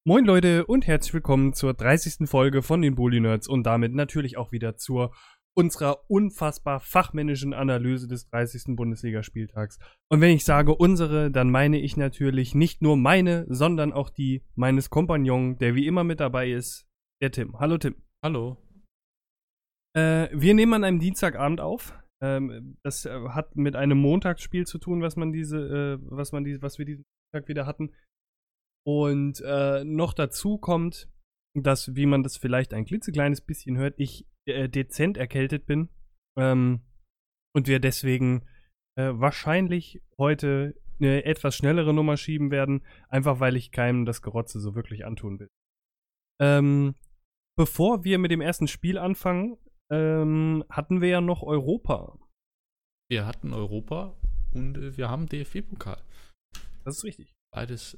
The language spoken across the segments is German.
Moin Leute und herzlich willkommen zur 30. Folge von den Bully Nerds und damit natürlich auch wieder zur unserer unfassbar fachmännischen Analyse des 30. Bundesligaspieltags. Und wenn ich sage unsere, dann meine ich natürlich nicht nur meine, sondern auch die meines Kompagnons, der wie immer mit dabei ist, der Tim. Hallo Tim. Hallo. Wir nehmen an einem Dienstagabend auf. Das hat mit einem Montagsspiel zu tun, was wir diesen Tag wieder hatten. Und noch dazu kommt, dass, wie man das vielleicht ein klitzekleines bisschen hört, ich dezent erkältet bin und wir deswegen wahrscheinlich heute eine etwas schnellere Nummer schieben werden, einfach weil ich keinem das Gerotze so wirklich antun will. Bevor wir mit dem ersten Spiel anfangen, hatten wir ja noch Europa. Wir hatten Europa und wir haben DFB-Pokal. Das ist richtig. Beides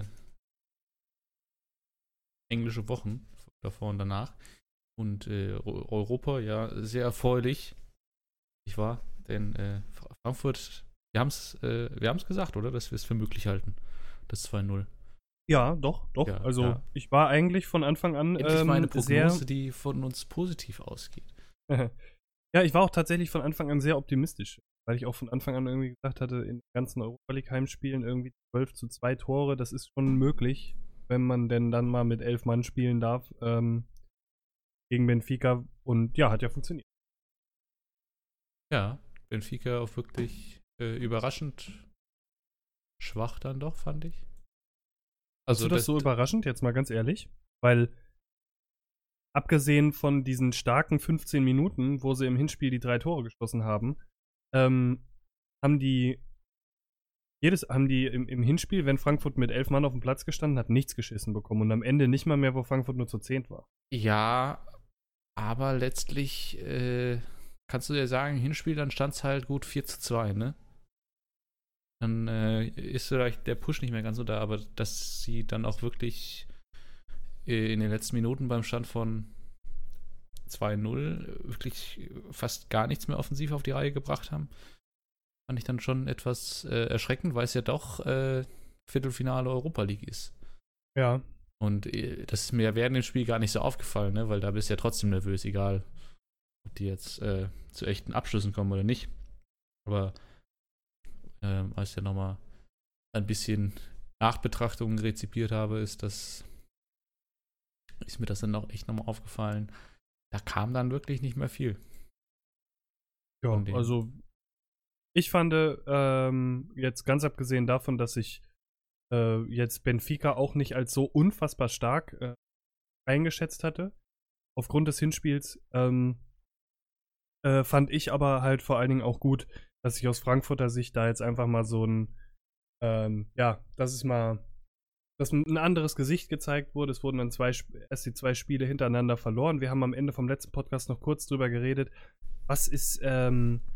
englische Wochen, davor und danach. Und Europa, ja, sehr erfreulich. Nicht wahr? Denn Frankfurt, wir haben es gesagt, oder? Dass wir es für möglich halten. Das 2-0. Ja, doch. Ja, also ja. ich war eigentlich von Anfang an Endlich mal eine Prognose, sehr die von uns positiv ausgeht. Ja, ich war auch tatsächlich von Anfang an sehr optimistisch, weil ich auch von Anfang an irgendwie gesagt hatte, in den ganzen Europa League Heimspielen irgendwie 12:2 Tore, das ist schon möglich, wenn man denn dann mal mit 11 Mann spielen darf, gegen Benfica. Und ja, hat ja funktioniert. Ja, Benfica auch wirklich überraschend schwach dann doch, fand ich. Fandst du das so überraschend, jetzt mal ganz ehrlich? Weil, abgesehen von diesen starken 15 Minuten, wo sie im Hinspiel die 3 Tore geschossen haben, haben die im Hinspiel, wenn Frankfurt mit 11 Mann auf dem Platz gestanden hat, nichts geschissen bekommen und am Ende nicht mal mehr, wo Frankfurt nur zu 10 war. Ja, aber letztlich kannst du dir sagen, im Hinspiel, dann stand es halt gut 4:2, ne? Dann ist vielleicht der Push nicht mehr ganz so da, aber dass sie dann auch wirklich in den letzten Minuten beim Stand von 2-0 wirklich fast gar nichts mehr offensiv auf die Reihe gebracht haben, fand ich dann schon etwas erschreckend, weil es ja doch Viertelfinale Europa League ist. Ja. Und das ist mir während dem Spiel gar nicht so aufgefallen, ne? Weil da bist du ja trotzdem nervös, egal ob die jetzt zu echten Abschlüssen kommen oder nicht. Aber als ich ja nochmal ein bisschen Nachbetrachtung rezipiert habe, ist mir das dann auch echt nochmal aufgefallen. Da kam dann wirklich nicht mehr viel. Ja, also ich fand, jetzt ganz abgesehen davon, dass ich jetzt Benfica auch nicht als so unfassbar stark eingeschätzt hatte, aufgrund des Hinspiels, fand ich aber halt vor allen Dingen auch gut, dass sich aus Frankfurter Sicht da jetzt einfach mal so dass ein anderes Gesicht gezeigt wurde. Es wurden dann erst die 2 Spiele hintereinander verloren. Wir haben am Ende vom letzten Podcast noch kurz drüber geredet, was ist da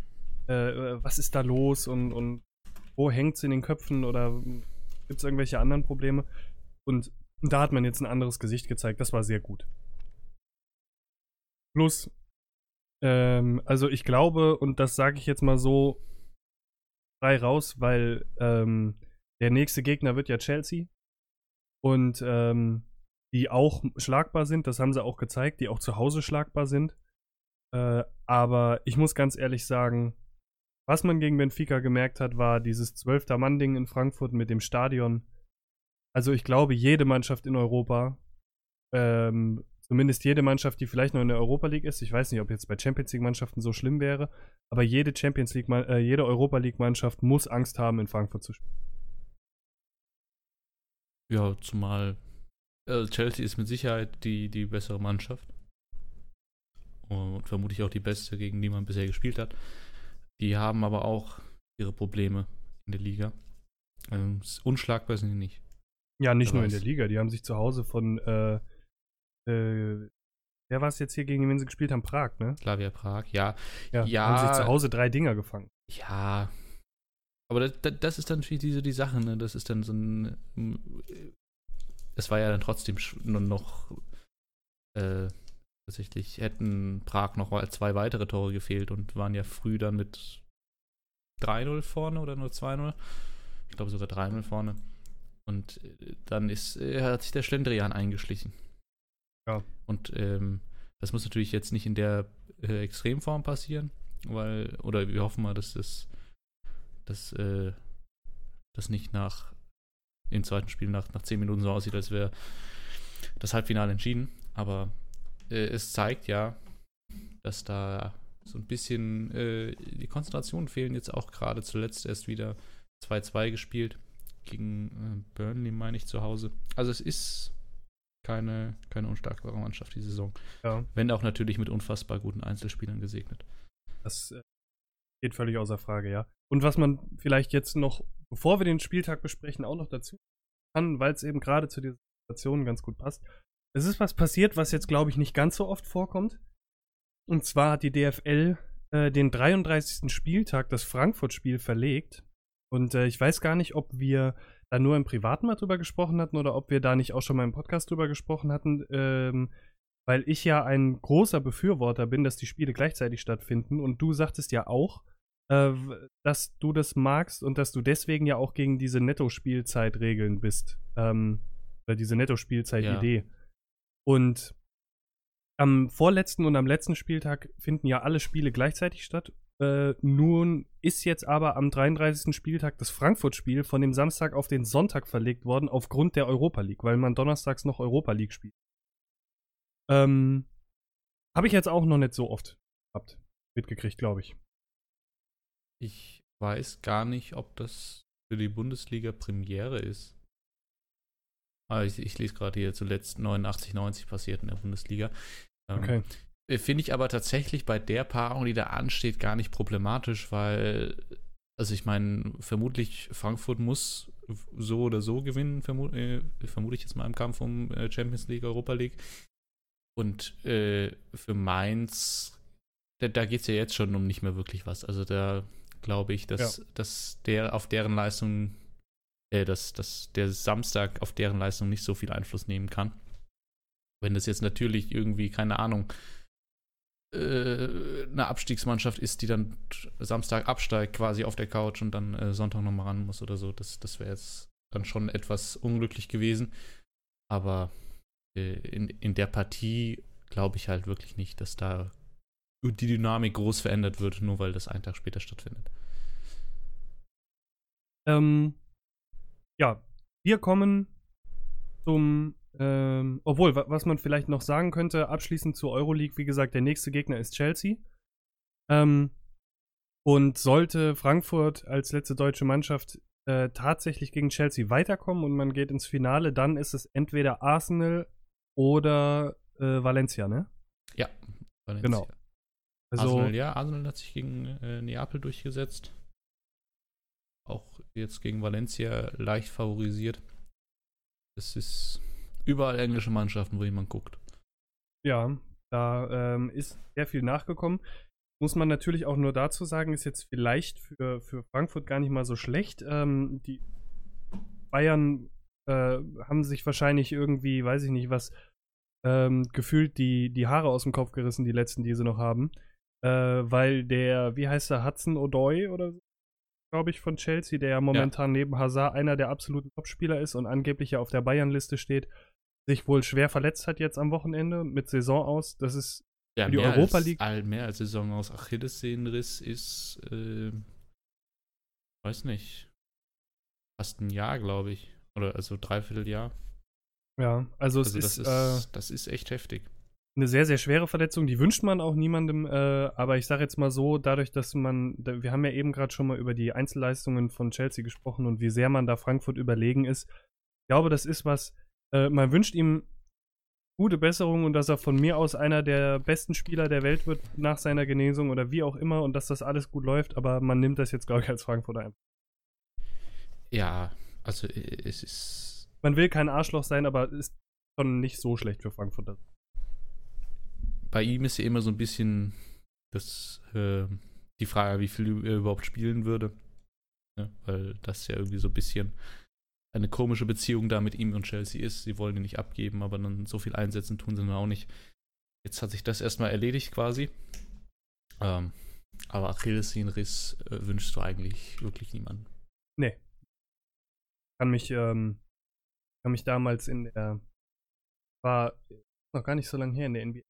los und wo hängt es in den Köpfen oder gibt es irgendwelche anderen Probleme? Und da hat man jetzt ein anderes Gesicht gezeigt. Das war sehr gut. Plus, also ich glaube, und das sage ich jetzt mal so frei raus, weil der nächste Gegner wird ja Chelsea und die auch schlagbar sind, das haben sie auch gezeigt, die auch zu Hause schlagbar sind. Aber ich muss ganz ehrlich sagen, was man gegen Benfica gemerkt hat, war dieses 12-Mann-Ding in Frankfurt mit dem Stadion. Also ich glaube, jede Mannschaft in Europa, zumindest jede Mannschaft, die vielleicht noch in der Europa League ist, ich weiß nicht, ob jetzt bei Champions League-Mannschaften so schlimm wäre, aber jede Europa League-Mannschaft muss Angst haben, in Frankfurt zu spielen. Ja, zumal Chelsea ist mit Sicherheit die bessere Mannschaft. Und vermutlich auch die beste, gegen die man bisher gespielt hat. Die haben aber auch ihre Probleme in der Liga. Unschlagbar sind die nicht. Ja, nicht nur in der Liga, die haben sich zu Hause von wer war es jetzt hier, gegen wen sie gespielt haben? Prag, ne? Slavia Prag, ja. Haben sich zu Hause 3 Dinger gefangen. Ja. Aber das ist dann natürlich die Sache, ne? Das ist dann so ein. Es war ja dann trotzdem nur noch. Tatsächlich hätten Prag noch 2 weitere Tore gefehlt und waren ja früh dann mit 3-0 vorne oder nur 2-0. Ich glaube sogar 3-0 vorne. Und dann hat sich der Schlendrian eingeschlichen. Ja. Und das muss natürlich jetzt nicht in der Extremform passieren, oder wir hoffen mal, dass das nicht im zweiten Spiel nach 10 Minuten so aussieht, als wäre das Halbfinale entschieden. Aber es zeigt ja, dass da so ein bisschen die Konzentrationen fehlen. Jetzt auch gerade zuletzt erst wieder 2-2 gespielt gegen Burnley, meine ich, zu Hause. Also es ist keine unschlagbare Mannschaft die Saison. Ja. Wenn auch natürlich mit unfassbar guten Einzelspielern gesegnet. Das steht völlig außer Frage, ja. Und was man vielleicht jetzt noch, bevor wir den Spieltag besprechen, auch noch dazu kann, weil es eben gerade zu dieser Situation ganz gut passt. Es ist was passiert, was jetzt, glaube ich, nicht ganz so oft vorkommt. Und zwar hat die DFL den 33. Spieltag, das Frankfurt-Spiel, verlegt. Und ich weiß gar nicht, ob wir da nur im Privaten mal drüber gesprochen hatten oder ob wir da nicht auch schon mal im Podcast drüber gesprochen hatten, weil ich ja ein großer Befürworter bin, dass die Spiele gleichzeitig stattfinden. Und du sagtest ja auch, dass du das magst und dass du deswegen ja auch gegen diese Netto-Spielzeit-Regeln bist. Oder diese Netto-Spielzeit-Idee. Ja. Und am vorletzten und am letzten Spieltag finden ja alle Spiele gleichzeitig statt. Nun ist jetzt aber am 33. Spieltag das Frankfurt-Spiel von dem Samstag auf den Sonntag verlegt worden, aufgrund der Europa League, weil man donnerstags noch Europa League spielt. Habe ich jetzt auch noch nicht so oft mitgekriegt, glaube ich. Ich weiß gar nicht, ob das für die Bundesliga Premiere ist. Aber ich lese gerade hier zuletzt 89, 90 passiert in der Bundesliga. Okay. Finde ich aber tatsächlich bei der Paarung, die da ansteht, gar nicht problematisch, weil, also ich meine, vermutlich Frankfurt muss so oder so gewinnen, vermute ich jetzt mal im Kampf um Champions League, Europa League. Und für Mainz, da geht es ja jetzt schon um nicht mehr wirklich was. Also da glaube ich, dass der auf deren Leistung, dass der Samstag auf deren Leistung nicht so viel Einfluss nehmen kann. Wenn das jetzt natürlich irgendwie, keine Ahnung, eine Abstiegsmannschaft ist, die dann Samstag absteigt quasi auf der Couch und dann Sonntag nochmal ran muss oder so, das wäre jetzt dann schon etwas unglücklich gewesen. Aber in der Partie glaube ich halt wirklich nicht, dass da die Dynamik groß verändert wird, nur weil das einen Tag später stattfindet. Ja, wir kommen zum obwohl, was man vielleicht noch sagen könnte, abschließend zur Euroleague, wie gesagt, der nächste Gegner ist Chelsea. Und sollte Frankfurt als letzte deutsche Mannschaft tatsächlich gegen Chelsea weiterkommen und man geht ins Finale, dann ist es entweder Arsenal oder Valencia, ne? Ja, Valencia. Genau. Also, Arsenal hat sich gegen Neapel durchgesetzt. Auch jetzt gegen Valencia leicht favorisiert. Es ist überall englische Mannschaften, wo jemand guckt. Ja, da ist sehr viel nachgekommen. Muss man natürlich auch nur dazu sagen, ist jetzt vielleicht für Frankfurt gar nicht mal so schlecht. Die Bayern haben sich wahrscheinlich irgendwie, weiß ich nicht was, gefühlt die Haare aus dem Kopf gerissen, die letzten, die sie noch haben. Weil wie heißt der, Hudson-Odoi oder so, glaube ich, von Chelsea, der ja momentan neben Hazard einer der absoluten Topspieler ist und angeblich ja auf der Bayern-Liste steht, sich wohl schwer verletzt hat jetzt am Wochenende mit Saison aus. Das ist für die Europa League. Mehr als Saison aus. Achillessehnenriss ist, weiß nicht, fast ein Jahr, glaube ich. Oder also 3/4 Jahr. Ja, also das ist echt heftig. Eine sehr, sehr schwere Verletzung, die wünscht man auch niemandem, aber ich sage jetzt mal so, dadurch, dass wir haben ja eben gerade schon mal über die Einzelleistungen von Chelsea gesprochen und wie sehr man da Frankfurt überlegen ist. Ich glaube, das ist was, man wünscht ihm gute Besserung und dass er von mir aus einer der besten Spieler der Welt wird nach seiner Genesung oder wie auch immer und dass das alles gut läuft, aber man nimmt das jetzt, glaube ich, als Frankfurter ein. Ja, also es ist... Man will kein Arschloch sein, aber ist schon nicht so schlecht für Frankfurter. Bei ihm ist ja immer so ein bisschen die Frage, wie viel er überhaupt spielen würde. Ja, weil das ja irgendwie so ein bisschen eine komische Beziehung da mit ihm und Chelsea ist. Sie wollen ihn nicht abgeben, aber dann so viel einsetzen tun sie dann auch nicht. Jetzt hat sich das erstmal erledigt quasi. Aber Achillessehnenriss wünschst du eigentlich wirklich niemanden. Nee. Kann mich Ich kann mich damals war noch gar nicht so lange her in der NBA.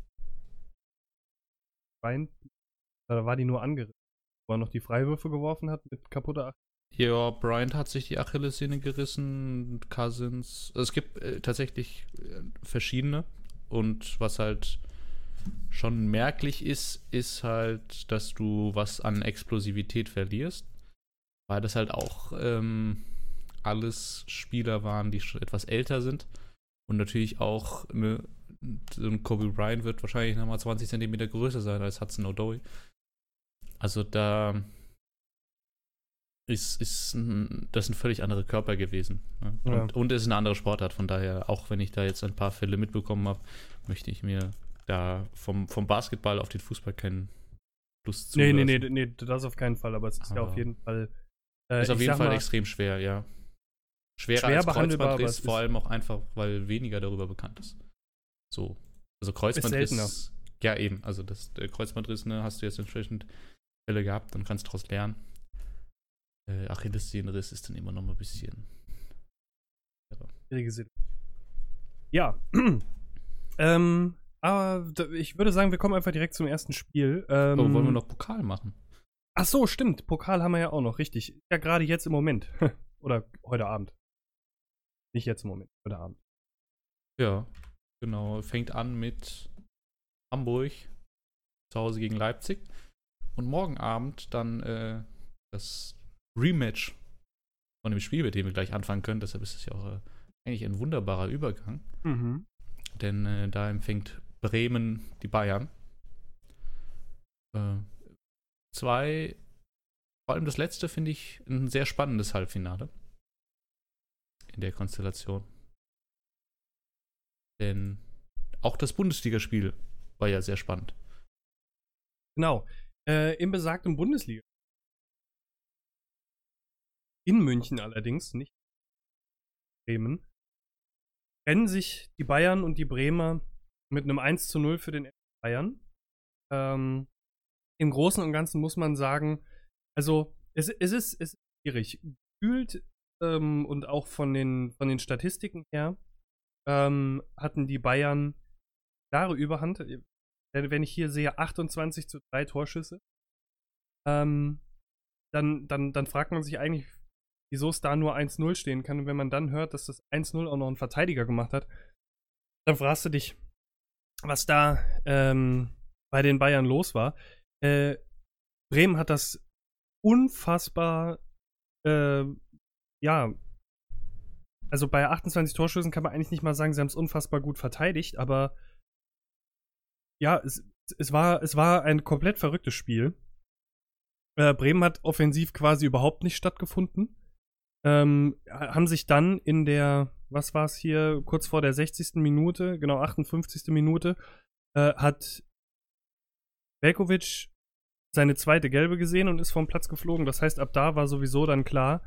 Da war die nur angerissen. Wo er noch die Freiwürfe geworfen hat mit kaputter Achillessehne. Ja, Bryant hat sich die Achillessehne gerissen, Cousins. Es gibt tatsächlich verschiedene. Und was halt schon merklich ist halt, dass du was an Explosivität verlierst. Weil das halt auch alles Spieler waren, die schon etwas älter sind. Und natürlich auch so ein Kobe Bryant wird wahrscheinlich nochmal 20 Zentimeter größer sein als Hudson Odoi. Also da ist das ein völlig anderer Körper gewesen. Ne? Ja. Und es ist eine andere Sportart. Von daher, auch wenn ich da jetzt ein paar Fälle mitbekommen habe, möchte ich mir da vom Basketball auf den Fußball keinen Lust zu. Nee, das auf keinen Fall. Aber es ist ja auf jeden Fall ist auf jeden Fall extrem schwer, ja. Schwerer schwer als behandelbar, Kreuzbandriss, vor allem auch einfach, weil weniger darüber bekannt ist. So. Also Kreuzbandriss. Ja, eben. Also das Kreuzbandriss, ne, hast du jetzt entsprechend Fälle gehabt, dann kannst du daraus lernen. Achillessehnenriss ist dann immer noch mal ein bisschen. Ja. Aber ich würde sagen, wir kommen einfach direkt zum ersten Spiel. Wollen wir noch Pokal machen? Ach so, stimmt. Pokal haben wir ja auch noch, richtig. Ja, gerade jetzt im Moment. Oder heute Abend. Nicht jetzt im Moment, heute Abend. Ja, genau. Fängt an mit Hamburg zu Hause gegen Leipzig. Und morgen Abend dann das Rematch von dem Spiel, mit dem wir gleich anfangen können. Deshalb ist es ja auch eigentlich ein wunderbarer Übergang. Mhm. Denn da empfängt Bremen die Bayern. Vor allem das letzte finde ich ein sehr spannendes Halbfinale in der Konstellation. Denn auch das Bundesligaspiel war ja sehr spannend. Genau. Im besagten Bundesliga. In München allerdings, nicht Bremen, trennen sich die Bayern und die Bremer mit einem 1:0 für den Bayern. Im Großen und Ganzen muss man sagen, also es ist schwierig. Gefühlt und auch von den Statistiken her hatten die Bayern klare Überhand. Wenn ich hier sehe 28:3 Torschüsse, dann fragt man sich eigentlich, wieso es da nur 1:0 stehen kann. Und wenn man dann hört, dass das 1:0 auch noch ein Verteidiger gemacht hat, dann fragst du dich, was da bei den Bayern los war. Bremen hat das unfassbar, also bei 28 Torschüssen kann man eigentlich nicht mal sagen, sie haben es unfassbar gut verteidigt, aber ja, es war ein komplett verrücktes Spiel. Bremen hat offensiv quasi überhaupt nicht stattgefunden. Haben sich dann in der, was war es hier, kurz vor der 60. Minute, genau 58. Minute, hat Veljković seine zweite Gelbe gesehen und ist vom Platz geflogen. Das heißt, ab da war sowieso dann klar,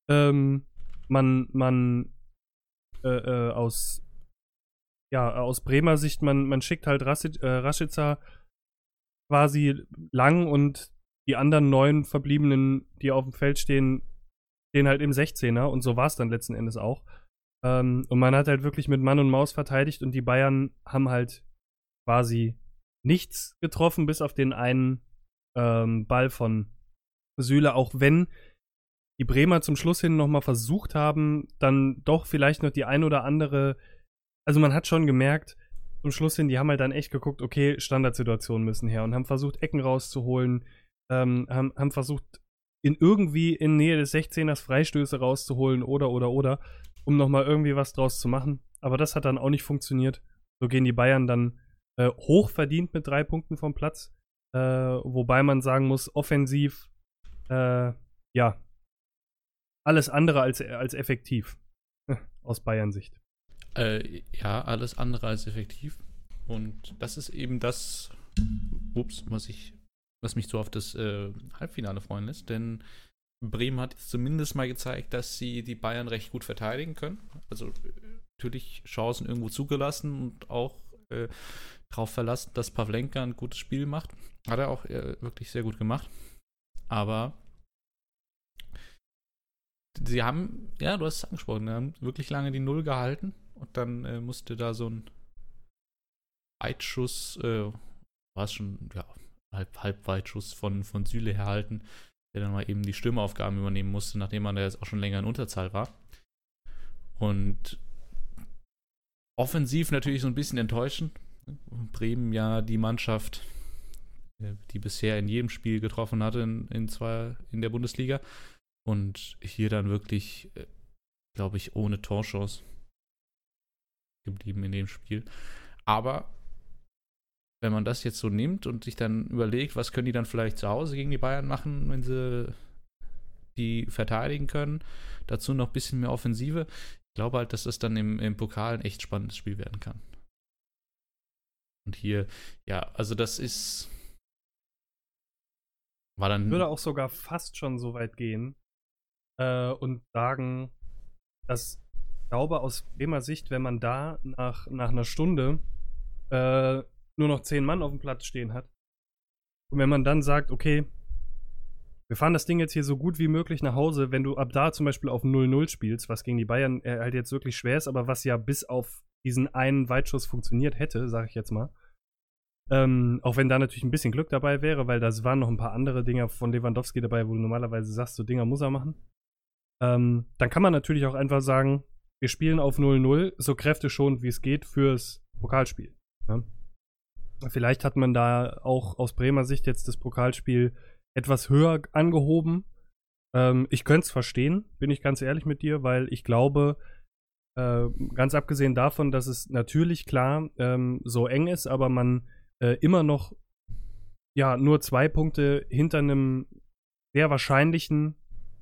aus Bremer Sicht, man schickt halt Rashica quasi lang und die anderen 9 Verbliebenen, die auf dem Feld stehen halt im 16er und so war es dann letzten Endes auch. Und man hat halt wirklich mit Mann und Maus verteidigt und die Bayern haben halt quasi nichts getroffen, bis auf den einen Ball von Süle, auch wenn die Bremer zum Schluss hin nochmal versucht haben, dann doch vielleicht noch die ein oder andere, also man hat schon gemerkt, zum Schluss hin, die haben halt dann echt geguckt, okay, Standardsituationen müssen her und haben versucht, Ecken rauszuholen, haben versucht, irgendwie in Nähe des 16ers Freistöße rauszuholen oder, um nochmal irgendwie was draus zu machen. Aber das hat dann auch nicht funktioniert. So gehen die Bayern dann hochverdient mit 3 Punkten vom Platz. Wobei man sagen muss, offensiv, alles andere als effektiv. Aus Bayern-Sicht. Ja, alles andere als effektiv. Und das ist eben das, was mich so auf das Halbfinale freuen lässt, denn Bremen hat jetzt zumindest mal gezeigt, dass sie die Bayern recht gut verteidigen können. Also natürlich Chancen irgendwo zugelassen und auch darauf verlassen, dass Pavlenka ein gutes Spiel macht. Hat er auch wirklich sehr gut gemacht. Aber sie haben, ja, du hast es angesprochen, haben wirklich lange die Null gehalten und dann musste da so ein Weitschuss, war es schon, ja, Halbweitschuss von Süle herhalten, der dann mal eben die Stürmeraufgaben übernehmen musste, nachdem man da jetzt auch schon länger in Unterzahl war. Und offensiv natürlich so ein bisschen enttäuschend. Bremen ja die Mannschaft, die bisher in jedem Spiel getroffen hatte in der Bundesliga. Und hier dann wirklich, glaube ich, ohne Torchance geblieben in dem Spiel. Aber wenn man das jetzt so nimmt und sich dann überlegt, was können die dann vielleicht zu Hause gegen die Bayern machen, wenn sie die verteidigen können, dazu noch ein bisschen mehr Offensive. Ich glaube halt, dass das dann im Pokal ein echt spannendes Spiel werden kann. Und hier, ja, also das war dann. Ich würde auch sogar fast schon so weit gehen und sagen, dass ich glaube, aus Bremer Sicht, wenn man da nach einer Stunde nur noch 10 Mann auf dem Platz stehen hat und wenn man dann sagt, okay, wir fahren das Ding jetzt hier so gut wie möglich nach Hause, wenn du ab da zum Beispiel auf 0-0 spielst, was gegen die Bayern halt jetzt wirklich schwer ist, aber was ja bis auf diesen einen Weitschuss funktioniert hätte, sage ich jetzt mal. Auch wenn da natürlich ein bisschen Glück dabei wäre, weil da waren noch ein paar andere Dinger von Lewandowski dabei, wo du normalerweise sagst, so Dinger muss er machen. Dann kann man natürlich auch einfach sagen, wir spielen auf 0-0, so kräfteschonend wie es geht fürs Pokalspiel. Ja? Vielleicht hat man da auch aus Bremer Sicht jetzt das Pokalspiel etwas höher angehoben. Ich könnte es verstehen, bin ich ganz ehrlich mit dir, weil ich glaube, ganz abgesehen davon, dass es natürlich klar so eng ist, aber man immer noch ja nur 2 Punkte hinter einem sehr wahrscheinlichen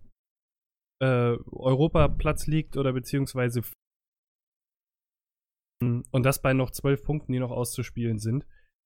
Europaplatz liegt oder beziehungsweise und das bei noch 12 Punkten, die noch auszuspielen sind.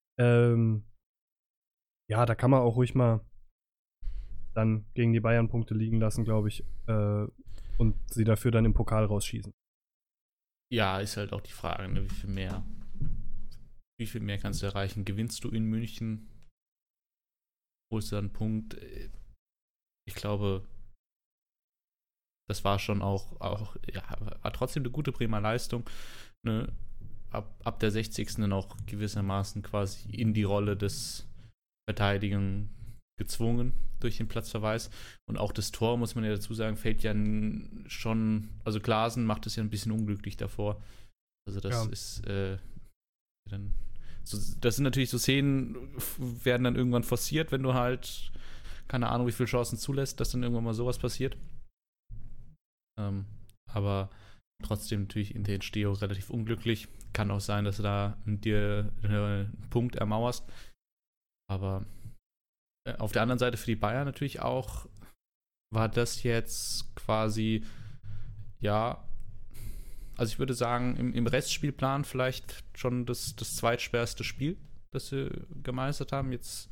Ja, da kann man auch ruhig mal dann gegen die Bayern Punkte liegen lassen, glaube ich, und sie dafür dann im Pokal rausschießen. Ja, ist halt auch die Frage, ne, wie viel mehr kannst du erreichen? Gewinnst du in München? Holst du dann einen Punkt? Ich glaube, das war schon auch ja, war trotzdem eine gute Bremer Leistung. Ne? Ab der 60. dann auch gewissermaßen quasi in die Rolle des Verteidigers gezwungen durch den Platzverweis. Und auch das Tor, muss man ja dazu sagen, fällt ja schon, also Klaasen macht es ja ein bisschen unglücklich davor. Also das ist dann, das sind natürlich so Szenen, werden dann irgendwann forciert, wenn du halt, keine Ahnung, wie viele Chancen zulässt, dass dann irgendwann mal sowas passiert. Aber trotzdem natürlich in der Entstehung relativ unglücklich. Kann auch sein, dass du da dir einen Punkt ermauerst. Aber auf der anderen Seite für die Bayern natürlich auch, war das jetzt quasi, ja, also ich würde sagen, im Restspielplan vielleicht schon das zweitschwerste Spiel, das sie gemeistert haben. Jetzt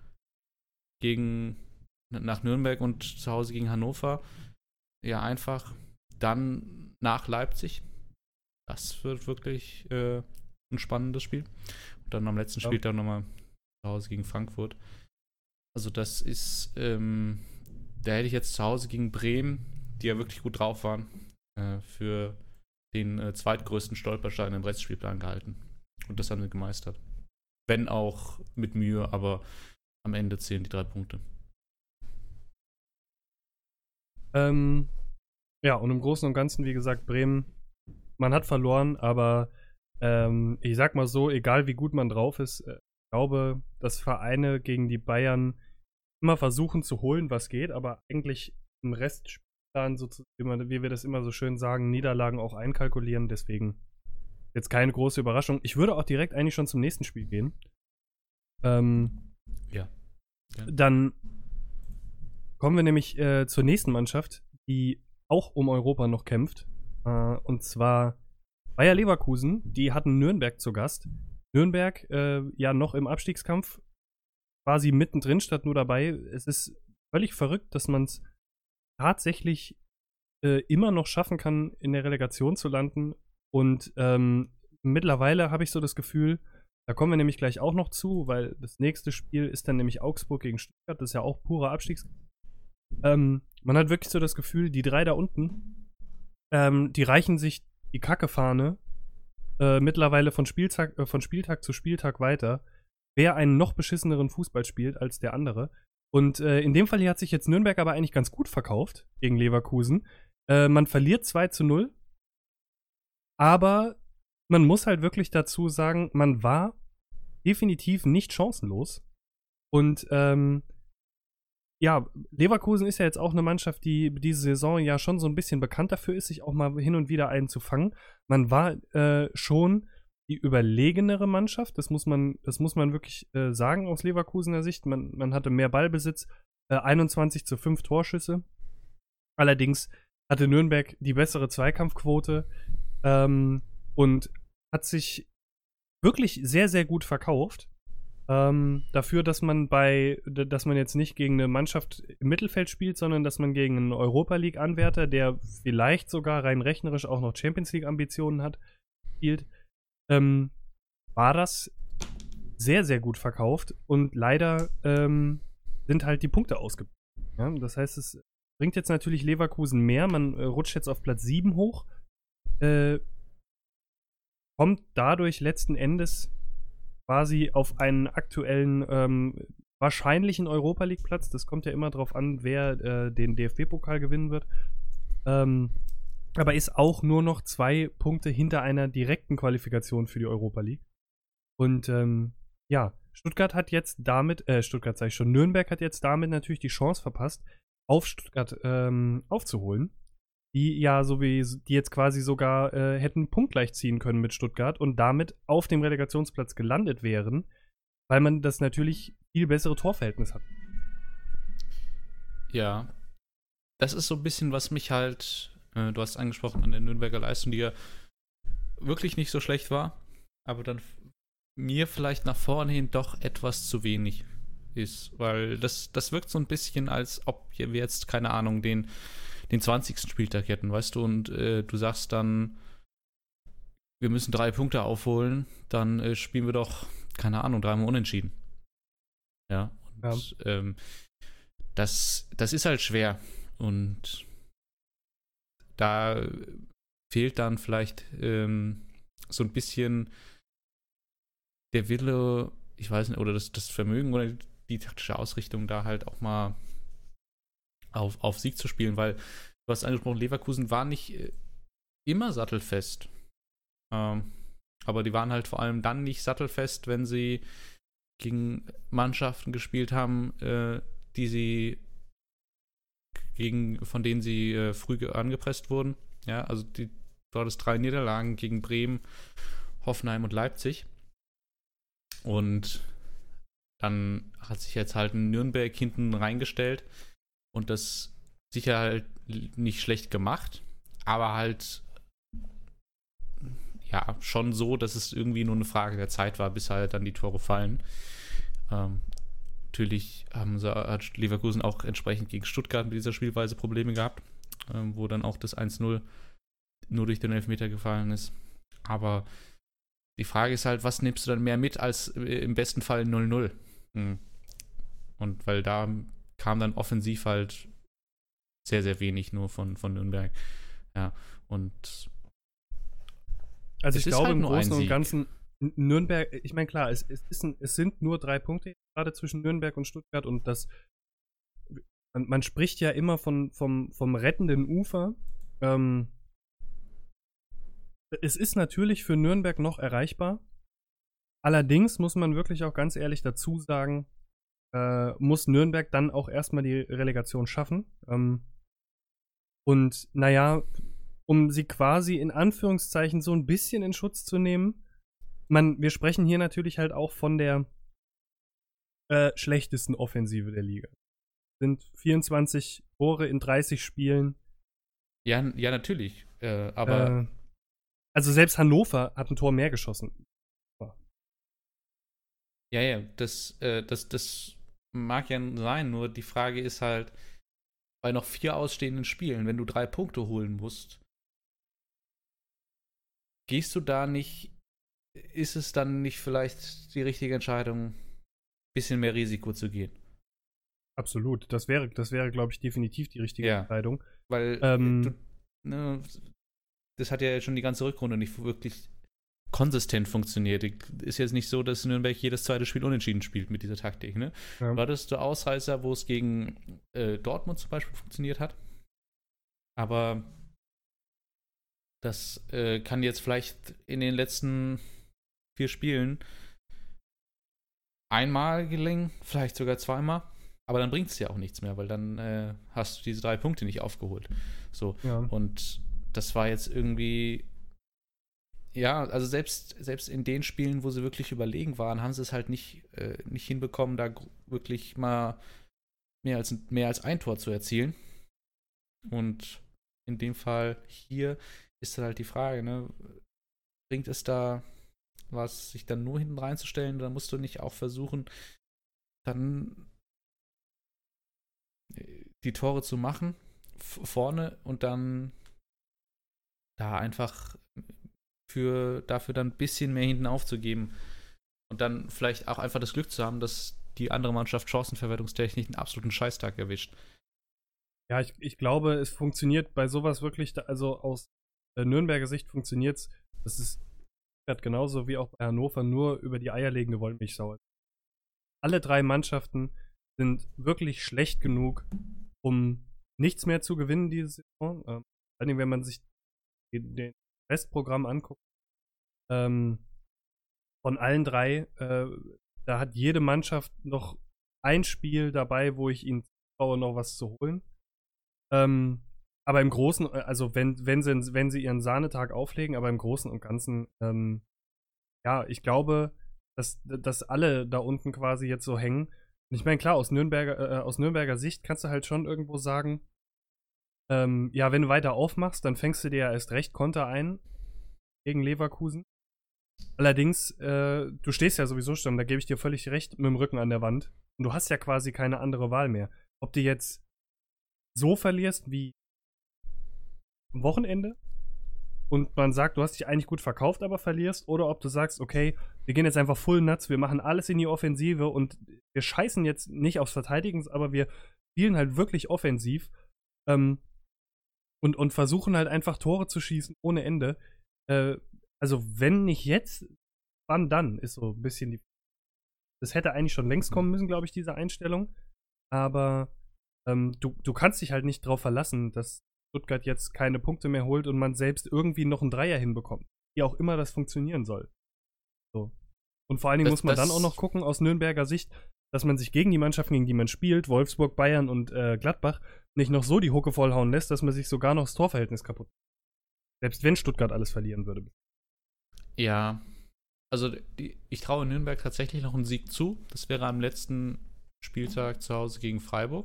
nach Nürnberg und zu Hause gegen Hannover. Ja, einfach dann nach Leipzig. Das wird wirklich ein spannendes Spiel. Und dann am letzten Spieltag nochmal zu Hause gegen Frankfurt. Also das ist, da hätte ich jetzt zu Hause gegen Bremen, die ja wirklich gut drauf waren, für den zweitgrößten Stolperstein im Restspielplan gehalten. Und das haben sie gemeistert. Wenn auch mit Mühe, aber am Ende zählen die 3 Punkte. Ja, und im Großen und Ganzen, wie gesagt, Bremen, man hat verloren, aber ich sag mal so, egal wie gut man drauf ist, ich glaube, dass Vereine gegen die Bayern immer versuchen zu holen, was geht, aber eigentlich im Restspielplan, wie wir das immer so schön sagen, Niederlagen auch einkalkulieren. Deswegen jetzt keine große Überraschung. Ich würde auch direkt eigentlich schon zum nächsten Spiel gehen. Ja. Dann kommen wir nämlich zur nächsten Mannschaft, die auch um Europa noch kämpft. Und zwar Bayer Leverkusen. Die hatten Nürnberg zu Gast. Nürnberg ja noch im Abstiegskampf, quasi mittendrin statt nur dabei. Es ist völlig verrückt, dass man es tatsächlich immer noch schaffen kann, in der Relegation zu landen. Und mittlerweile habe ich so das Gefühl, da kommen wir nämlich gleich auch noch zu, weil das nächste Spiel ist dann nämlich Augsburg gegen Stuttgart. Das ist ja auch purer Abstiegskampf. Man hat wirklich so das Gefühl, die drei da unten, die reichen sich die Kackefahne mittlerweile von Spieltag zu Spieltag weiter, wer einen noch beschisseneren Fußball spielt als der andere. Und in dem Fall hier hat sich jetzt Nürnberg aber eigentlich ganz gut verkauft gegen Leverkusen. Man verliert 2:0, aber man muss halt wirklich dazu sagen, man war definitiv nicht chancenlos. Und ja, Leverkusen ist ja jetzt auch eine Mannschaft, die diese Saison ja schon so ein bisschen bekannt dafür ist, sich auch mal hin und wieder einen zu fangen. Man war schon die überlegenere Mannschaft, das muss man wirklich sagen aus Leverkusener Sicht. Man hatte mehr Ballbesitz, 21:5 Torschüsse. Allerdings hatte Nürnberg die bessere Zweikampfquote und hat sich wirklich sehr, sehr gut verkauft. Dafür, dass man jetzt nicht gegen eine Mannschaft im Mittelfeld spielt, sondern dass man gegen einen Europa League-Anwärter, der vielleicht sogar rein rechnerisch auch noch Champions League-Ambitionen hat, spielt, war das sehr, sehr gut verkauft und leider sind halt die Punkte ausgeblieben. Ja? Das heißt, es bringt jetzt natürlich Leverkusen mehr, man rutscht jetzt auf Platz 7 hoch, kommt dadurch letzten Endes quasi auf einen aktuellen, wahrscheinlichen Europa League-Platz. Das kommt ja immer drauf an, wer den DFB-Pokal gewinnen wird. Aber ist auch nur noch 2 Punkte hinter einer direkten Qualifikation für die Europa League. Und ja, Nürnberg hat jetzt damit natürlich die Chance verpasst, auf Stuttgart aufzuholen. Die jetzt quasi sogar hätten punktgleich ziehen können mit Stuttgart und damit auf dem Relegationsplatz gelandet wären, weil man das natürlich viel bessere Torverhältnis hat. Ja, das ist so ein bisschen, was mich halt, du hast angesprochen, an der Nürnberger Leistung, die ja wirklich nicht so schlecht war, aber dann mir vielleicht nach vorne hin doch etwas zu wenig ist, weil das wirkt so ein bisschen, als ob wir jetzt, keine Ahnung, den 20. Spieltag hätten, weißt du, und du sagst dann, wir müssen 3 Punkte aufholen, dann spielen wir doch, keine Ahnung, 3-mal unentschieden. Ja, und das ist halt schwer und da fehlt dann vielleicht so ein bisschen der Wille, ich weiß nicht, oder das Vermögen oder die taktische Ausrichtung, da halt auch mal auf Sieg zu spielen, weil du hast angesprochen, Leverkusen war nicht immer sattelfest. Aber die waren halt vor allem dann nicht sattelfest, wenn sie gegen Mannschaften gespielt haben, von denen sie früh angepresst wurden. Ja, also war das 3 Niederlagen gegen Bremen, Hoffenheim und Leipzig. Und dann hat sich jetzt halt ein Nürnberg hinten reingestellt und das sicher halt nicht schlecht gemacht, aber halt ja schon so, dass es irgendwie nur eine Frage der Zeit war, bis halt dann die Tore fallen. Natürlich hat Leverkusen auch entsprechend gegen Stuttgart mit dieser Spielweise Probleme gehabt, wo dann auch das 1:0 nur durch den Elfmeter gefallen ist. Aber die Frage ist halt, was nimmst du dann mehr mit als im besten Fall 0:0? Und weil da kam dann offensiv halt sehr, sehr wenig nur von Nürnberg. Ja, und also ich glaube, halt im Großen und Ganzen Nürnberg, ich meine, klar, es sind nur 3 Punkte gerade zwischen Nürnberg und Stuttgart und man spricht ja immer vom rettenden Ufer. Es ist natürlich für Nürnberg noch erreichbar. Allerdings muss man wirklich auch ganz ehrlich dazu sagen, muss Nürnberg dann auch erstmal die Relegation schaffen. Und naja, um sie quasi in Anführungszeichen so ein bisschen in Schutz zu nehmen, wir sprechen hier natürlich halt auch von der schlechtesten Offensive der Liga. Sind 24 Tore in 30 Spielen. Ja, natürlich. Aber also selbst Hannover hat ein Tor mehr geschossen. Ja, das mag ja sein, nur die Frage ist halt, bei noch 4 ausstehenden Spielen, wenn du 3 Punkte holen musst, ist es dann nicht vielleicht die richtige Entscheidung, ein bisschen mehr Risiko zu gehen? Absolut. Das wäre, glaube ich, definitiv die richtige Entscheidung. Weil das hat ja schon die ganze Rückrunde nicht wirklich konsistent funktioniert. Ist jetzt nicht so, dass Nürnberg jedes zweite Spiel unentschieden spielt mit dieser Taktik. Ne? Ja. Du hattest Ausreißer, wo es gegen Dortmund zum Beispiel funktioniert hat. Aber das kann jetzt vielleicht in den letzten 4 Spielen einmal gelingen, vielleicht sogar zweimal. Aber dann bringt es ja auch nichts mehr, weil dann hast du diese 3 Punkte nicht aufgeholt. So. Ja. Und das war jetzt irgendwie, ja, also selbst in den Spielen, wo sie wirklich überlegen waren, haben sie es halt nicht hinbekommen, da wirklich mal mehr als ein Tor zu erzielen. Und in dem Fall hier ist dann halt die Frage, ne, bringt es da was, sich dann nur hinten reinzustellen, oder musst du nicht auch versuchen, dann die Tore zu machen, vorne, und dann da einfach dafür dann ein bisschen mehr hinten aufzugeben und dann vielleicht auch einfach das Glück zu haben, dass die andere Mannschaft chancenverwertungstechnisch einen absoluten Scheißtag erwischt. Ja, ich glaube, es funktioniert bei sowas wirklich, also aus Nürnberger Sicht funktioniert es, das ist genauso wie auch bei Hannover, nur über die eierlegende Wollmilchsau. Alle 3 Mannschaften sind wirklich schlecht genug, um nichts mehr zu gewinnen diese Saison. Vor allem, wenn man sich den Restprogramm anguckt, von allen 3, da hat jede Mannschaft noch ein Spiel dabei, wo ich ihnen traue, noch was zu holen. Aber im Großen, also wenn sie ihren Sahnetag auflegen, aber im Großen und Ganzen, ja, ich glaube, dass alle da unten quasi jetzt so hängen. Und ich meine, klar, aus Nürnberger Sicht kannst du halt schon irgendwo sagen, ja, wenn du weiter aufmachst, dann fängst du dir ja erst recht Konter ein gegen Leverkusen. Allerdings, du stehst ja sowieso schon, da gebe ich dir völlig recht, mit dem Rücken an der Wand. Und du hast ja quasi keine andere Wahl mehr. Ob du jetzt so verlierst wie am Wochenende und man sagt, du hast dich eigentlich gut verkauft, aber verlierst, oder ob du sagst, okay, wir gehen jetzt einfach full nuts, wir machen alles in die Offensive und wir scheißen jetzt nicht aufs Verteidigen, aber wir spielen halt wirklich offensiv und versuchen halt einfach Tore zu schießen ohne Ende. Also wenn nicht jetzt, wann dann, ist so ein bisschen die. Das hätte eigentlich schon längst kommen müssen, glaube ich, diese Einstellung. Aber du kannst dich halt nicht drauf verlassen, dass Stuttgart jetzt keine Punkte mehr holt und man selbst irgendwie noch einen Dreier hinbekommt. Wie auch immer das funktionieren soll. So. Und vor allen Dingen muss man dann auch noch gucken, aus Nürnberger Sicht, dass man sich gegen die Mannschaften, gegen die man spielt, Wolfsburg, Bayern und Gladbach, nicht noch so die Hucke vollhauen lässt, dass man sich sogar noch das Torverhältnis kaputt macht. Selbst wenn Stuttgart alles verlieren würde. Ja, also ich traue Nürnberg tatsächlich noch einen Sieg zu. Das wäre am letzten Spieltag zu Hause gegen Freiburg.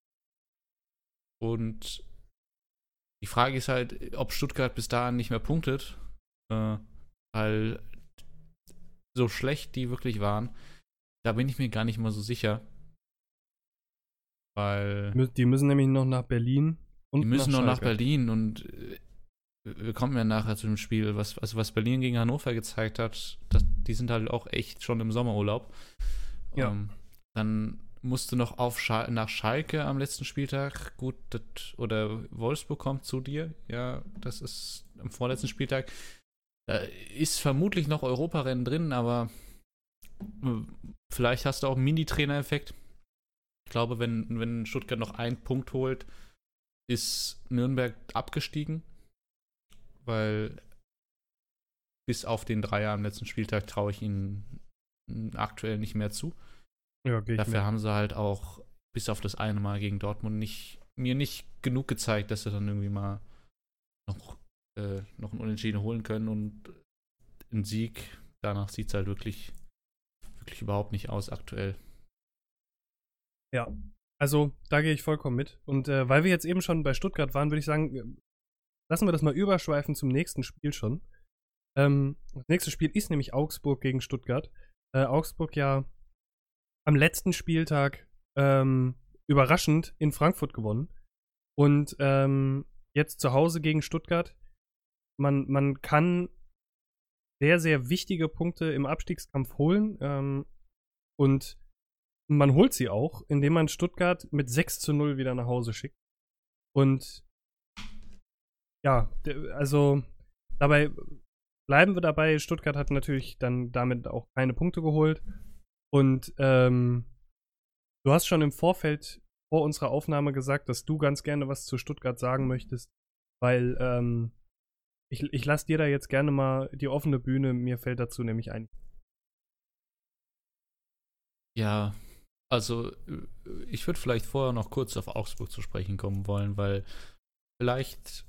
Und die Frage ist halt, ob Stuttgart bis dahin nicht mehr punktet, weil so schlecht die wirklich waren, da bin ich mir gar nicht mal so sicher. Weil die müssen nämlich noch nach Berlin und die müssen nach noch nach Berlin, und wir kommen ja nachher zu dem Spiel, was Berlin gegen Hannover gezeigt hat, die sind halt auch echt schon im Sommerurlaub. Ja. Dann musst du noch nach Schalke am letzten Spieltag. Gut, oder Wolfsburg kommt zu dir. Ja, das ist am vorletzten Spieltag. Da ist vermutlich noch Europarennen drin, aber vielleicht hast du auch einen Mini-Trainer-Effekt. Ich glaube, wenn Stuttgart noch einen Punkt holt, ist Nürnberg abgestiegen, weil bis auf den Dreier am letzten Spieltag traue ich ihnen aktuell nicht mehr zu. Ja, dafür haben sie halt auch bis auf das eine Mal gegen Dortmund mir nicht genug gezeigt, dass sie dann irgendwie mal noch einen Unentschieden holen können, und ein Sieg, danach sieht es halt wirklich überhaupt nicht aus aktuell. Ja, also da gehe ich vollkommen mit. Und weil wir jetzt eben schon bei Stuttgart waren, würde ich sagen, lassen wir das mal überschweifen zum nächsten Spiel schon. Das nächste Spiel ist nämlich Augsburg gegen Stuttgart. Augsburg ja am letzten Spieltag überraschend in Frankfurt gewonnen. Und jetzt zu Hause gegen Stuttgart. Man kann sehr, sehr wichtige Punkte im Abstiegskampf holen. Und man holt sie auch, indem man Stuttgart mit 6:0 wieder nach Hause schickt. Und ja, also dabei bleiben wir dabei. Stuttgart hat natürlich dann damit auch keine Punkte geholt. Und du hast schon im Vorfeld vor unserer Aufnahme gesagt, dass du ganz gerne was zu Stuttgart sagen möchtest, weil ich lasse dir da jetzt gerne mal die offene Bühne. Mir fällt dazu nämlich ein. Ja, also ich würde vielleicht vorher noch kurz auf Augsburg zu sprechen kommen wollen, weil vielleicht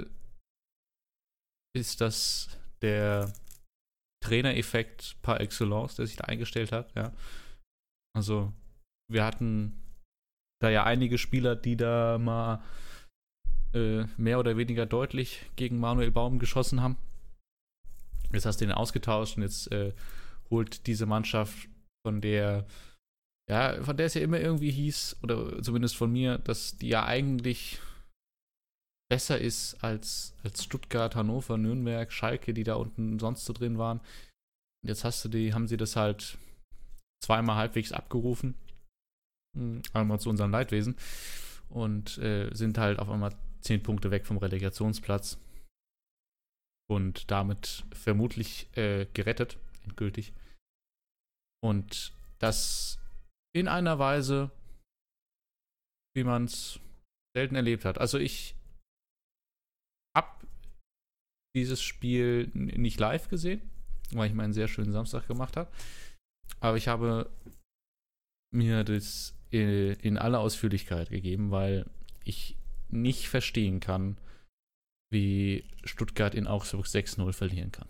ist das der Trainereffekt par excellence, der sich da eingestellt hat, ja. Also wir hatten da ja einige Spieler, die da mal mehr oder weniger deutlich gegen Manuel Baum geschossen haben. Jetzt hast du ihn ausgetauscht und jetzt holt diese Mannschaft, von der es ja immer irgendwie hieß, oder zumindest von mir, dass die ja eigentlich besser ist als Stuttgart, Hannover, Nürnberg, Schalke, die da unten sonst so drin waren. Und jetzt haben sie das halt zweimal halbwegs abgerufen. Einmal zu unserem Leidwesen. Und sind halt auf einmal 10 Punkte weg vom Relegationsplatz. Und damit vermutlich gerettet, endgültig. Und das in einer Weise, wie man es selten erlebt hat. Also ich habe dieses Spiel nicht live gesehen, weil ich meinen sehr schönen Samstag gemacht habe. Aber ich habe mir das in aller Ausführlichkeit gegeben, weil ich nicht verstehen kann, wie Stuttgart in Augsburg 6:0 verlieren kann.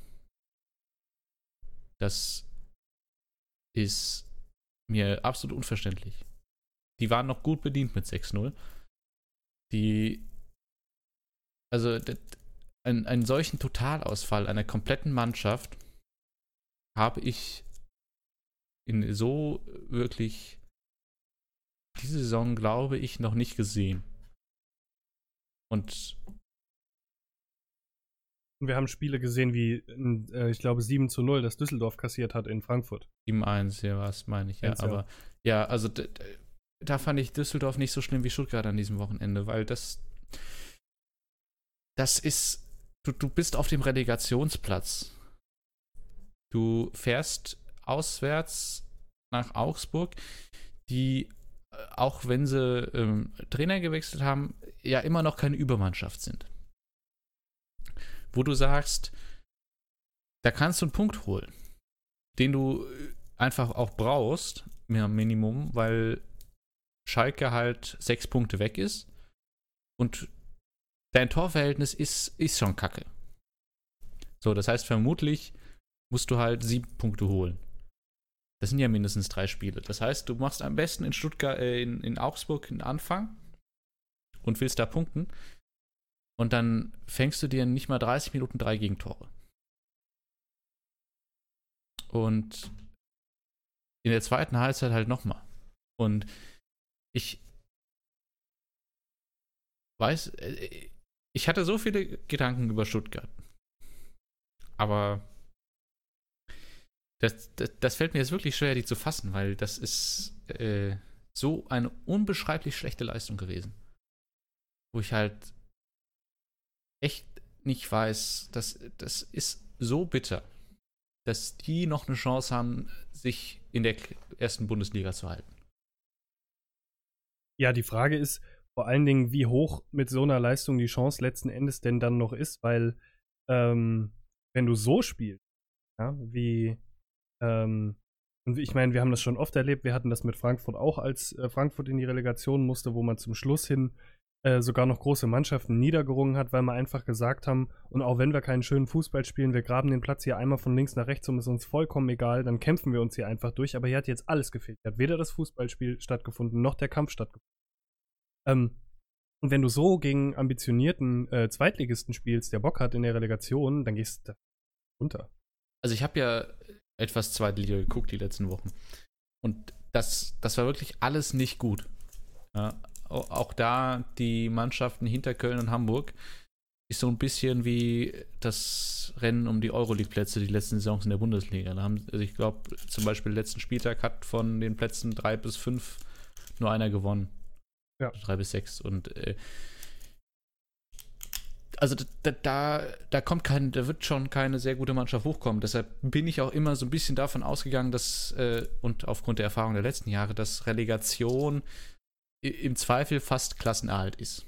Das ist mir absolut unverständlich. Die waren noch gut bedient mit 6:0. Einen solchen Totalausfall einer kompletten Mannschaft habe ich in so wirklich diese Saison, glaube ich, noch nicht gesehen. Und wir haben Spiele gesehen wie, ich glaube, 7:0, das Düsseldorf kassiert hat in Frankfurt. 7:1, ja, was meine ich, ja. Aber ja, also da fand ich Düsseldorf nicht so schlimm wie Stuttgart an diesem Wochenende, weil das ist, du bist auf dem Relegationsplatz. Du fährst auswärts nach Augsburg, die, auch wenn sie Trainer gewechselt haben, ja immer noch keine Übermannschaft sind. Wo du sagst, da kannst du einen Punkt holen, den du einfach auch brauchst, mehr Minimum, weil Schalke halt 6 Punkte weg ist und dein Torverhältnis ist schon kacke. So, das heißt, vermutlich musst du halt 7 Punkte holen. Das sind ja mindestens 3 Spiele. Das heißt, du machst am besten in Stuttgart, in Augsburg einen Anfang und willst da punkten. Und dann fängst du dir nicht mal 30 Minuten 3 Gegentore. Und in der zweiten Halbzeit halt nochmal. Und ich weiß, ich hatte so viele Gedanken über Stuttgart. Aber das fällt mir jetzt wirklich schwer, die zu fassen, weil das ist so eine unbeschreiblich schlechte Leistung gewesen. Wo ich halt echt nicht weiß, das ist so bitter, dass die noch eine Chance haben, sich in der ersten Bundesliga zu halten. Ja, die Frage ist vor allen Dingen, wie hoch mit so einer Leistung die Chance letzten Endes denn dann noch ist, weil wenn du so spielst, ja, und ich meine, wir haben das schon oft erlebt, wir hatten das mit Frankfurt auch, als Frankfurt in die Relegation musste, wo man zum Schluss hin sogar noch große Mannschaften niedergerungen hat, weil wir einfach gesagt haben, und auch wenn wir keinen schönen Fußball spielen, wir graben den Platz hier einmal von links nach rechts und ist uns vollkommen egal, dann kämpfen wir uns hier einfach durch, aber hier hat jetzt alles gefehlt. Hier hat weder das Fußballspiel stattgefunden, noch der Kampf stattgefunden. Und wenn du so gegen ambitionierten Zweitligisten spielst, der Bock hat in der Relegation, dann gehst du runter. Also ich habe ja etwas Zweitliga geguckt die letzten Wochen. Und das war wirklich alles nicht gut. Ja, auch da die Mannschaften hinter Köln und Hamburg ist so ein bisschen wie das Rennen um die Euroleague-Plätze die letzten Saisons in der Bundesliga. Also ich glaube, zum Beispiel den letzten Spieltag hat von den Plätzen 3 bis 5 nur einer gewonnen. Ja. 3 bis 6. Und also da wird schon keine sehr gute Mannschaft hochkommen. Deshalb bin ich auch immer so ein bisschen davon ausgegangen, dass, und aufgrund der Erfahrung der letzten Jahre, dass Relegation im Zweifel fast Klassenerhalt ist.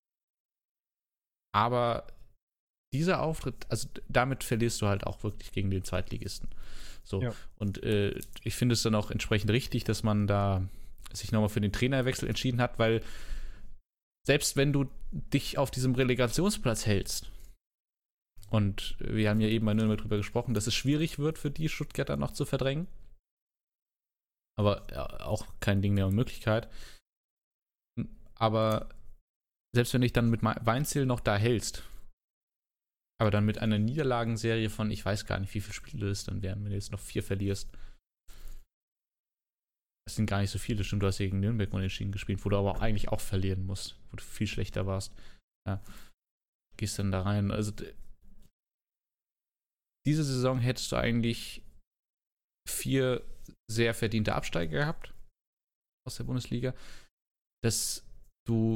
Aber dieser Auftritt, also damit verlierst du halt auch wirklich gegen den Zweitligisten. So. Ja. Und ich finde es dann auch entsprechend richtig, dass man da sich nochmal für den Trainerwechsel entschieden hat, weil selbst wenn du dich auf diesem Relegationsplatz hältst, und wir haben ja eben bei Nürnberg drüber gesprochen, dass es schwierig wird für die Stuttgarter noch zu verdrängen, aber auch kein Ding der Unmöglichkeit. Aber selbst wenn du dich dann mit Weinziel noch da hältst, aber dann mit einer Niederlagenserie von, ich weiß gar nicht, wie viele Spiele es dann wären, wenn du jetzt noch 4 verlierst. Das sind gar nicht so viele, stimmt, du hast ja gegen Nürnberg unentschieden gespielt, wo du aber auch eigentlich auch verlieren musst, wo du viel schlechter warst. Ja. Gehst dann da rein. Also diese Saison hättest du eigentlich 4 sehr verdiente Absteiger gehabt aus der Bundesliga, dass du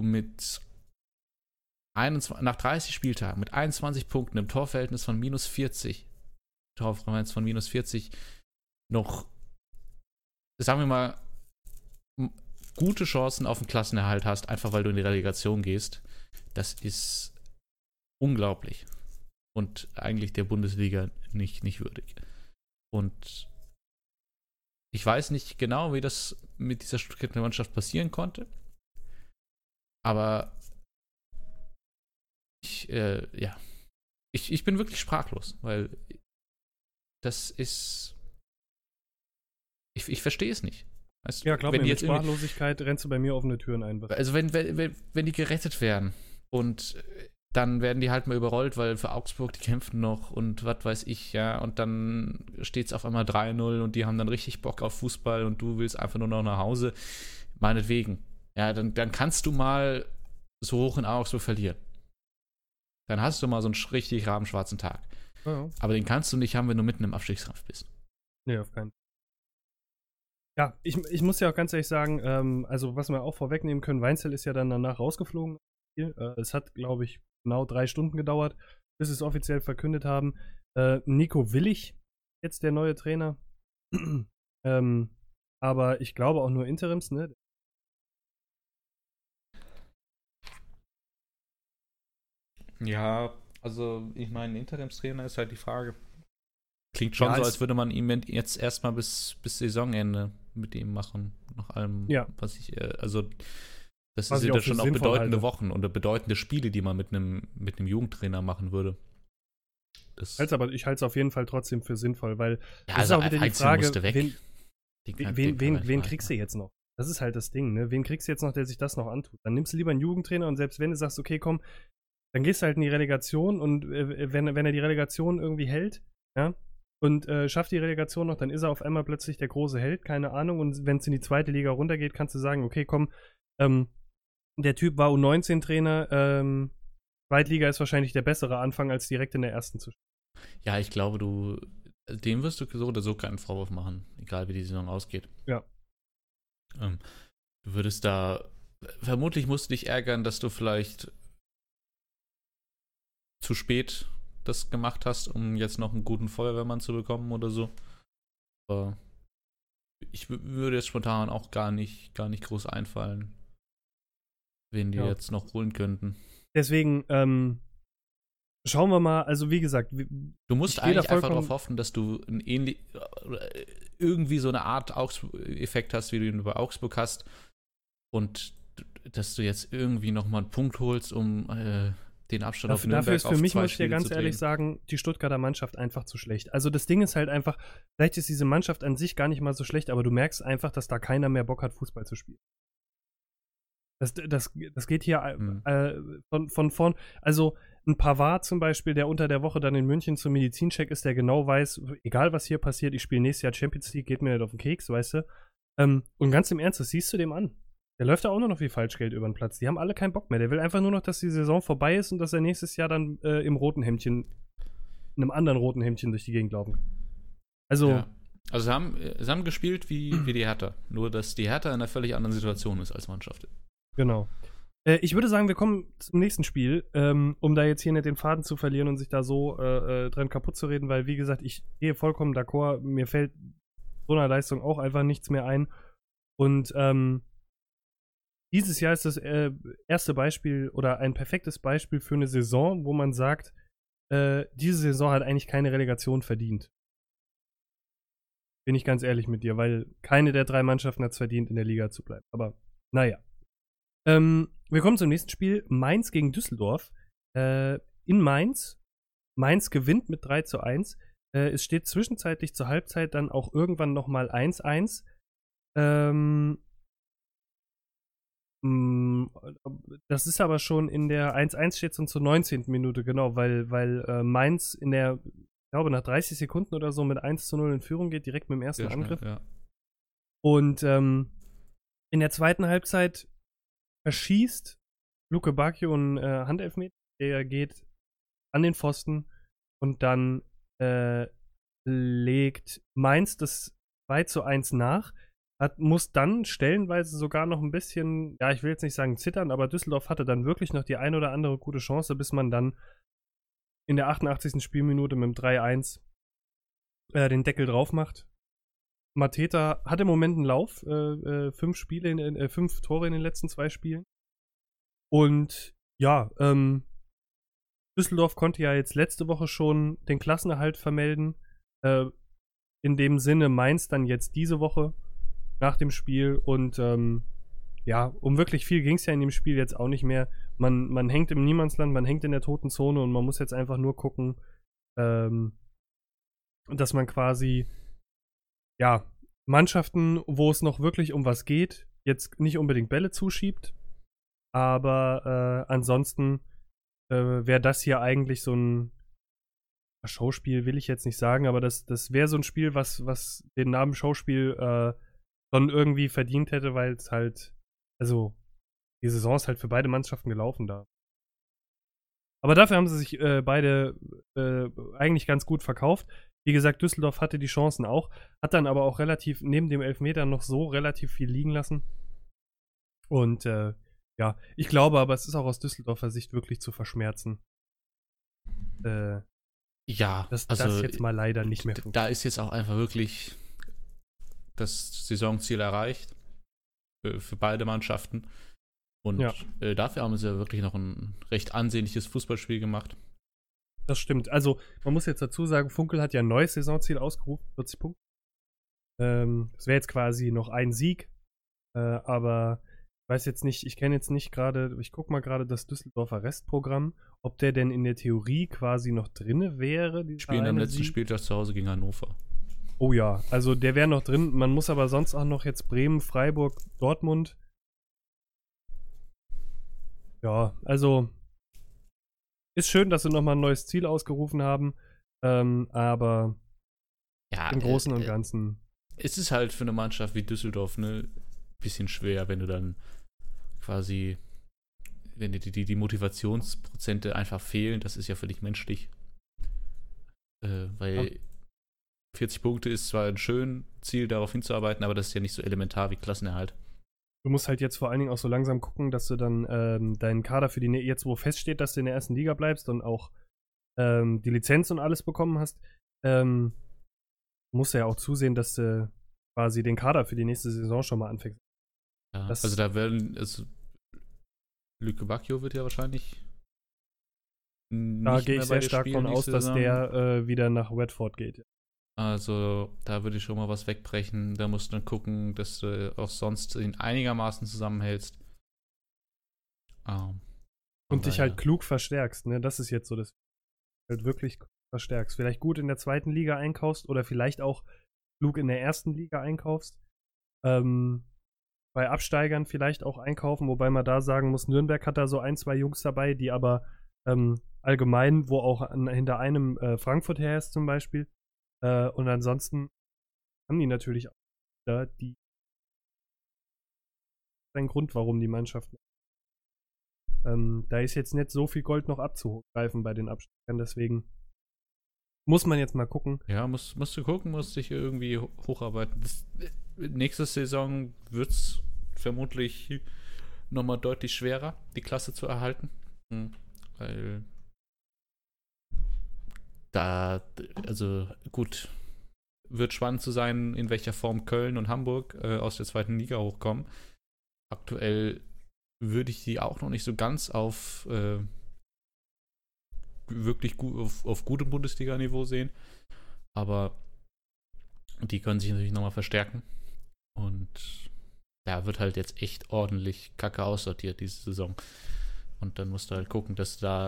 nach 30 Spieltagen mit 21 Punkten im Torverhältnis von -40, Torverhältnis von -40, noch, sagen wir mal, gute Chancen auf den Klassenerhalt hast, einfach weil du in die Relegation gehst. Das ist unglaublich. Und eigentlich der Bundesliga nicht würdig. Und ich weiß nicht genau, wie das mit dieser Stuttgarter Mannschaft passieren konnte. Aber ich bin wirklich sprachlos, weil das ist. Ich verstehe es nicht. Weißt, ja, glaub mir, mit Sprachlosigkeit rennst du bei mir offene Türen ein. Also wenn die gerettet werden und dann werden die halt mal überrollt, weil für Augsburg, die kämpfen noch und was weiß ich, ja, und dann steht es auf einmal 3-0 und die haben dann richtig Bock auf Fußball und du willst einfach nur noch nach Hause, meinetwegen. Ja, dann kannst du mal so hoch in Augsburg verlieren. Dann hast du mal so einen richtig rabenschwarzen Tag. Ja. Aber den kannst du nicht haben, wenn du mitten im Abstiegskampf bist. Nee, auf keinen Fall. Ja, ich muss ja auch ganz ehrlich sagen, also was wir auch vorwegnehmen können, Weinzel ist ja dann danach rausgeflogen. Es hat, glaube ich, genau 3 Stunden gedauert, bis sie es offiziell verkündet haben. Nico Willig, jetzt der neue Trainer. Aber ich glaube auch nur Interims, ne? Ja, also ich meine, Interimstrainer ist halt die Frage. Klingt schon so, als würde man ihn jetzt erstmal bis Saisonende mit ihm machen. Nach allem, was ich, also das sind ja schon auch bedeutende Wochen oder bedeutende Spiele, die man mit einem Jugendtrainer machen würde. Ich halte es auf jeden Fall trotzdem für sinnvoll, weil ja, also ist auch wieder die Frage, wen kriegst du jetzt noch? Das ist halt das Ding, ne? Wen kriegst du jetzt noch, der sich das noch antut? Dann nimmst du lieber einen Jugendtrainer und selbst wenn du sagst, okay, komm, dann gehst du halt in die Relegation und wenn er die Relegation irgendwie hält, ja, und schafft die Relegation noch, dann ist er auf einmal plötzlich der große Held, keine Ahnung, und wenn es in die 2. Liga runtergeht, kannst du sagen, okay, komm, der Typ war U19-Trainer, Zweitliga ist wahrscheinlich der bessere Anfang, als direkt in der ersten zu spielen. Ja, ich glaube, dem wirst du so oder so keinen Vorwurf machen, egal wie die Saison ausgeht. Ja. Du würdest vermutlich musst du dich ärgern, dass du vielleicht zu spät das gemacht hast, um jetzt noch einen guten Feuerwehrmann zu bekommen oder so. Aber ich würde jetzt spontan auch gar nicht groß einfallen, wen die jetzt noch holen könnten. Deswegen, schauen wir mal, also wie gesagt, du musst eigentlich einfach darauf hoffen, dass du irgendwie so eine Art Effekt hast, wie du ihn bei Augsburg hast und dass du jetzt irgendwie nochmal einen Punkt holst, um den Abstand auf Nürnberg dafür ist für mich, muss ich dir ganz drehen. ehrlich sagen, die Stuttgarter Mannschaft einfach zu schlecht. Also das Ding ist halt einfach, vielleicht ist diese Mannschaft an sich gar nicht mal so schlecht, aber du merkst einfach, dass da keiner mehr Bock hat, Fußball zu spielen. Das geht hier von vorn. Also ein Pavard zum Beispiel, der unter der Woche dann in München zum Medizincheck ist, der genau weiß, egal was hier passiert, ich spiele nächstes Jahr Champions League, geht mir nicht auf den Keks, weißt du. Und ganz im Ernst, das siehst du dem an. Der läuft da auch nur noch wie Falschgeld über den Platz. Die haben alle keinen Bock mehr. Der will einfach nur noch, dass die Saison vorbei ist und dass er nächstes Jahr dann im roten Hemdchen, in einem anderen roten Hemdchen durch die Gegend laufen kann. Also. Ja. Also sie haben gespielt wie die Hertha. Nur, dass die Hertha in einer völlig anderen Situation ist als Mannschaft. Genau. Ich würde sagen, wir kommen zum nächsten Spiel, um da jetzt hier nicht den Faden zu verlieren und sich da so dran kaputt zu reden, weil, wie gesagt, ich gehe vollkommen d'accord. Mir fällt so einer Leistung auch einfach nichts mehr ein. Und dieses Jahr ist das erste Beispiel oder ein perfektes Beispiel für eine Saison, wo man sagt, diese Saison hat eigentlich keine Relegation verdient. Bin ich ganz ehrlich mit dir, weil keine der 3 Mannschaften hat es verdient, in der Liga zu bleiben. Aber naja. Wir kommen zum nächsten Spiel. Mainz gegen Düsseldorf. In Mainz. Mainz gewinnt mit 3:1. Es steht zwischenzeitlich zur Halbzeit dann auch irgendwann nochmal 1:1. Das ist aber schon in der 1:1 steht es zur 19. Minute, genau, weil Mainz in der, ich glaube, nach 30 Sekunden oder so mit 1:0 in Führung geht, direkt mit dem ersten Angriff. Ja. Und in der zweiten Halbzeit verschießt Luke Bacchio einen Handelfmeter, der geht an den Pfosten und dann legt Mainz das 2:1 nach, muss dann stellenweise sogar noch ein bisschen, ja, ich will jetzt nicht sagen zittern, aber Düsseldorf hatte dann wirklich noch die ein oder andere gute Chance, bis man dann in der 88. Spielminute mit dem 3:1 den Deckel drauf macht. Mateta hat im Moment einen Lauf, 5 Tore in den letzten 2 Spielen. Und ja, Düsseldorf konnte ja jetzt letzte Woche schon den Klassenerhalt vermelden. In dem Sinne Mainz dann jetzt diese Woche nach dem Spiel. Und ja, um wirklich viel ging es ja in dem Spiel jetzt auch nicht mehr. Man hängt im Niemandsland, man hängt in der toten Zone und man muss jetzt einfach nur gucken, dass man quasi ja, Mannschaften, wo es noch wirklich um was geht, jetzt nicht unbedingt Bälle zuschiebt, aber ansonsten wäre das hier eigentlich so ein Showspiel, will ich jetzt nicht sagen, aber das wäre so ein Spiel, was den Namen Showspiel schon irgendwie verdient hätte, weil es halt, also die Saison ist halt für beide Mannschaften gelaufen da. Aber dafür haben sie sich beide eigentlich ganz gut verkauft. Wie gesagt, Düsseldorf hatte die Chancen auch, hat dann aber auch relativ neben dem Elfmeter noch so relativ viel liegen lassen. Und ja, ich glaube aber, es ist auch aus Düsseldorfer Sicht wirklich zu verschmerzen. Ja, dass also das jetzt mal leider nicht mehr funktioniert. Da ist jetzt auch einfach wirklich das Saisonziel erreicht für beide Mannschaften. Und ja. Dafür haben sie ja wirklich noch ein recht ansehnliches Fußballspiel gemacht. Das stimmt. Also, man muss jetzt dazu sagen, Funkel hat ja ein neues Saisonziel ausgerufen, 40 Punkte. Das wäre jetzt quasi noch ein Sieg. Aber ich weiß jetzt nicht, ich kenne jetzt nicht gerade, ich gucke mal gerade das Düsseldorfer Restprogramm, ob der denn in der Theorie quasi noch drinne wäre. Spielen am letzten Spieltag zu Hause gegen Hannover. Oh ja, also der wäre noch drin. Man muss aber sonst auch noch jetzt Bremen, Freiburg, Dortmund. Ja, also ist schön, dass sie nochmal ein neues Ziel ausgerufen haben, aber ja, im Großen und Ganzen. Es ist halt für eine Mannschaft wie Düsseldorf ein bisschen schwer, wenn du dann quasi, wenn dir die Motivationsprozente einfach fehlen, das ist ja völlig menschlich. Weil ja. 40 Punkte ist zwar ein schönes Ziel, darauf hinzuarbeiten, aber das ist ja nicht so elementar wie Klassenerhalt. Du musst halt jetzt vor allen Dingen auch so langsam gucken, dass du dann deinen Kader für die, jetzt wo feststeht, dass du in der ersten Liga bleibst und auch die Lizenz und alles bekommen hast, musst du ja auch zusehen, dass du quasi den Kader für die nächste Saison schon mal anfängst. Ja, also da werden, Luke Bacchio wird ja wahrscheinlich da gehe ich sehr stark von aus, dass der wieder nach Watford geht. Also, da würde ich schon mal was wegbrechen. Da musst du dann gucken, dass du auch sonst ihn einigermaßen zusammenhältst. Und dich halt klug verstärkst, ne? Das ist jetzt so, dass du halt wirklich verstärkst. Vielleicht gut in der zweiten Liga einkaufst oder vielleicht auch klug in der ersten Liga einkaufst. Bei Absteigern vielleicht auch einkaufen, wobei man da sagen muss, Nürnberg hat da so 1, 2 Jungs dabei, die aber allgemein, wo auch hinter einem Frankfurt her ist zum Beispiel. Und ansonsten haben die natürlich auch die seinen Grund, warum die Mannschaft. Da ist jetzt nicht so viel Gold noch abzugreifen bei den Absteigern, deswegen muss man jetzt mal gucken. Ja, musst du gucken, musst dich irgendwie hocharbeiten. Nächste Saison wird es vermutlich nochmal deutlich schwerer, die Klasse zu erhalten. Weil da, also gut, wird spannend zu sein, in welcher Form Köln und Hamburg aus der 2. Liga hochkommen. Aktuell würde ich die auch noch nicht so ganz auf wirklich auf gutem Bundesliga-Niveau sehen. Aber die können sich natürlich nochmal verstärken. Und da wird halt jetzt echt ordentlich Kacke aussortiert diese Saison. Und dann musst du halt gucken, dass du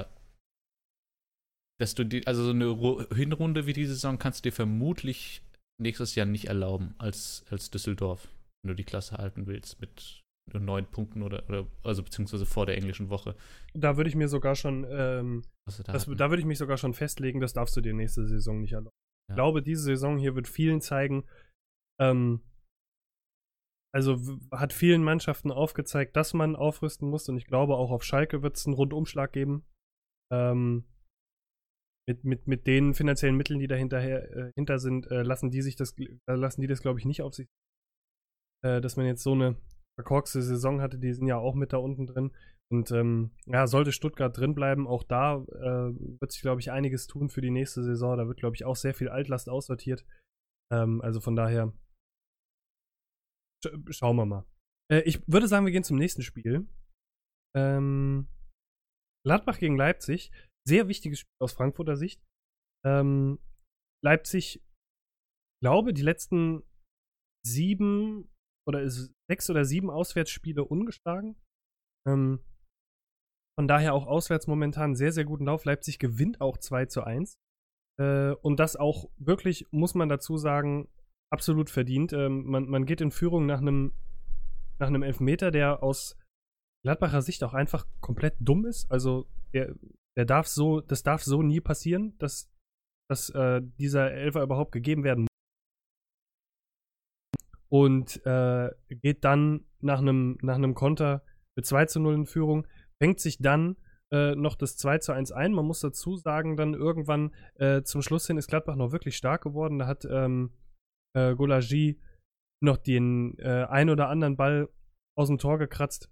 also so eine Hinrunde wie diese Saison kannst du dir vermutlich nächstes Jahr nicht erlauben als Düsseldorf, wenn du die Klasse halten willst mit 9 Punkten oder also beziehungsweise vor der englischen Woche. Da würde ich mir sogar schon da würde ich mich sogar schon festlegen, das darfst du dir nächste Saison nicht erlauben. Ja. Ich glaube, diese Saison hier wird vielen zeigen, also hat vielen Mannschaften aufgezeigt, dass man aufrüsten muss, und ich glaube, auch auf Schalke wird es einen Rundumschlag geben. Mit den finanziellen Mitteln, die dahinter sind, lassen die das, glaube ich, nicht auf sich. Dass man jetzt so eine verkorkste Saison hatte, die sind ja auch mit da unten drin. Und sollte Stuttgart drin bleiben, auch da wird sich, glaube ich, einiges tun für die nächste Saison. Da wird, glaube ich, auch sehr viel Altlast aussortiert. Also von daher schauen wir mal. Ich würde sagen, wir gehen zum nächsten Spiel. Gladbach gegen Leipzig. Sehr wichtiges Spiel aus Frankfurter Sicht. Leipzig, glaube, die letzten 6 oder 7 Auswärtsspiele ungeschlagen. Von daher auch auswärts momentan sehr, sehr guten Lauf. Leipzig gewinnt auch 2:1. Und das auch wirklich, muss man dazu sagen, absolut verdient. Man geht in Führung nach einem Elfmeter, der aus Gladbacher Sicht auch einfach komplett dumm ist. Also das darf so nie passieren, dass dieser Elfer überhaupt gegeben werden muss. Und geht dann nach einem Konter mit 2:0 in Führung, fängt sich dann noch das 2:1 ein. Man muss dazu sagen, dann irgendwann zum Schluss hin ist Gladbach noch wirklich stark geworden. Da hat Golagi noch den ein oder anderen Ball aus dem Tor gekratzt,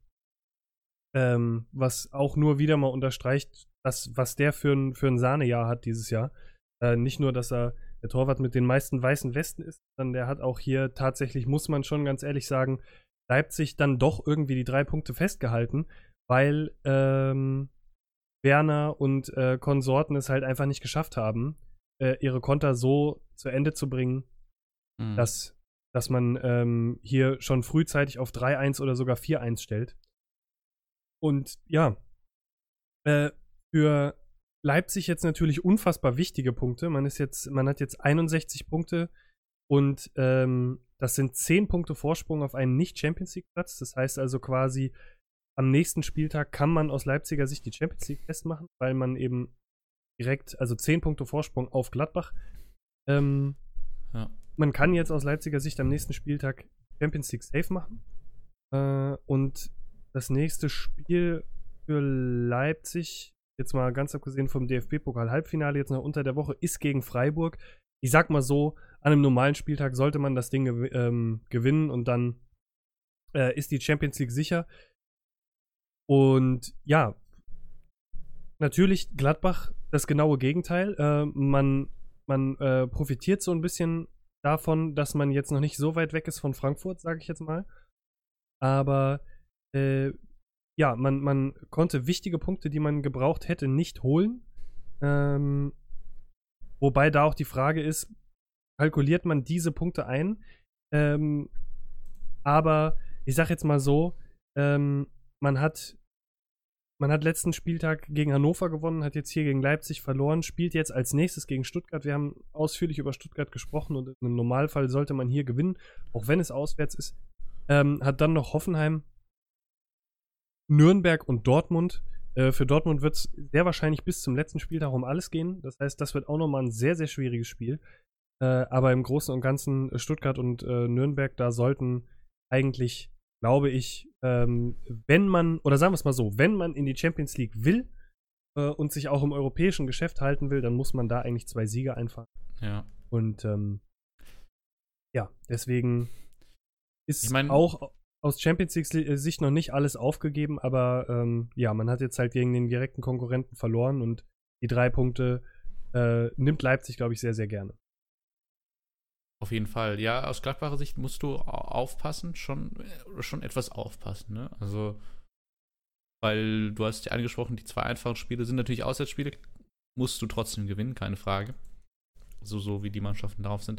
was auch nur wieder mal unterstreicht, was der für ein Sahnejahr hat dieses Jahr. Nicht nur, dass er der Torwart mit den meisten weißen Westen ist, sondern der hat auch hier tatsächlich, muss man schon ganz ehrlich sagen, Leipzig dann doch irgendwie die 3 Punkte festgehalten, weil Werner und Konsorten es halt einfach nicht geschafft haben, ihre Konter so zu Ende zu bringen, dass man hier schon frühzeitig auf 3:1 oder sogar 4:1 stellt. Und ja, für Leipzig jetzt natürlich unfassbar wichtige Punkte. Man hat jetzt 61 Punkte und das sind 10 Punkte Vorsprung auf einen Nicht-Champions-League-Platz. Das heißt also quasi, am nächsten Spieltag kann man aus Leipziger Sicht die Champions League festmachen, weil man eben direkt, also 10 Punkte Vorsprung auf Gladbach. Man kann jetzt aus Leipziger Sicht am nächsten Spieltag Champions League safe machen. Und das nächste Spiel für Leipzig, jetzt mal ganz abgesehen vom DFB-Pokal-Halbfinale, jetzt noch unter der Woche, ist gegen Freiburg. Ich sag mal so, an einem normalen Spieltag sollte man das Ding gewinnen und dann ist die Champions League sicher. Und ja, natürlich Gladbach das genaue Gegenteil. Man profitiert so ein bisschen davon, dass man jetzt noch nicht so weit weg ist von Frankfurt, sage ich jetzt mal. Aber ja, man konnte wichtige Punkte, die man gebraucht hätte, nicht holen. Wobei da auch die Frage ist, kalkuliert man diese Punkte ein? Aber ich sag jetzt mal so, man hat letzten Spieltag gegen Hannover gewonnen, hat jetzt hier gegen Leipzig verloren, spielt jetzt als nächstes gegen Stuttgart. Wir haben ausführlich über Stuttgart gesprochen und im Normalfall sollte man hier gewinnen, auch wenn es auswärts ist. Hat dann noch Hoffenheim, Nürnberg und Dortmund. Für Dortmund wird es sehr wahrscheinlich bis zum letzten Spieltag um alles gehen. Das heißt, das wird auch nochmal ein sehr, sehr schwieriges Spiel. Aber im Großen und Ganzen Stuttgart und Nürnberg, da sollten eigentlich glaube ich, wenn man, oder sagen wir es mal so, wenn man in die Champions League will und sich auch im europäischen Geschäft halten will, dann muss man da eigentlich 2 Siege einfahren. Ja. Und ja, deswegen ist Ich mein, auch aus Champions League-Sicht noch nicht alles aufgegeben, aber ja, man hat jetzt halt gegen den direkten Konkurrenten verloren und die 3 Punkte nimmt Leipzig, glaube ich, sehr, sehr gerne. auf jeden Fall. Ja, aus Gladbacher Sicht musst du aufpassen, schon etwas aufpassen, ne? Also, weil du hast ja angesprochen, die 2 einfachen Spiele sind natürlich Auswärtsspiele, musst du trotzdem gewinnen, keine Frage. So wie die Mannschaften drauf sind.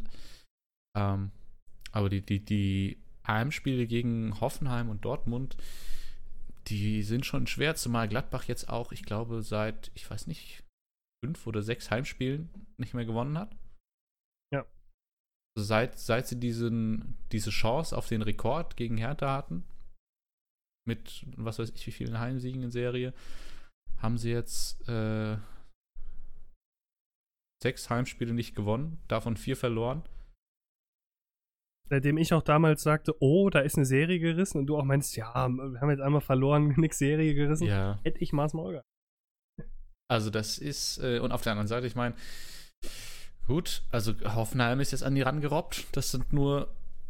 Aber die Heimspiele gegen Hoffenheim und Dortmund, die sind schon schwer, zumal Gladbach jetzt auch, ich glaube, seit, ich weiß nicht, 5 oder 6 Heimspielen nicht mehr gewonnen hat. Ja. Also seit sie diese Chance auf den Rekord gegen Hertha hatten, mit was weiß ich wie vielen Heimsiegen in Serie, haben sie jetzt 6 Heimspiele nicht gewonnen, davon 4 verloren. Seitdem ich auch damals sagte, oh, da ist eine Serie gerissen und du auch meinst, ja, wir haben jetzt einmal verloren, nix Serie gerissen, Ja. hätte ich Maß Maul gehabt. Also das ist, und auf der anderen Seite, ich meine, gut, also Hoffenheim ist jetzt an die rangerobbt, das sind nur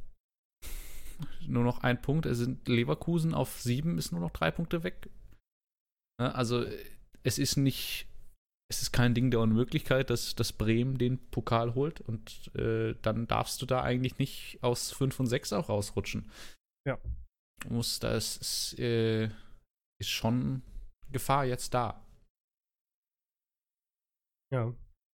noch 1 Punkt, es sind Leverkusen auf 7, ist nur noch 3 Punkte weg. Ja, also es ist kein Ding der Unmöglichkeit, dass Bremen den Pokal holt und dann darfst du da eigentlich nicht aus 5 und 6 auch rausrutschen. Ja. Das ist schon Gefahr jetzt da. Ja.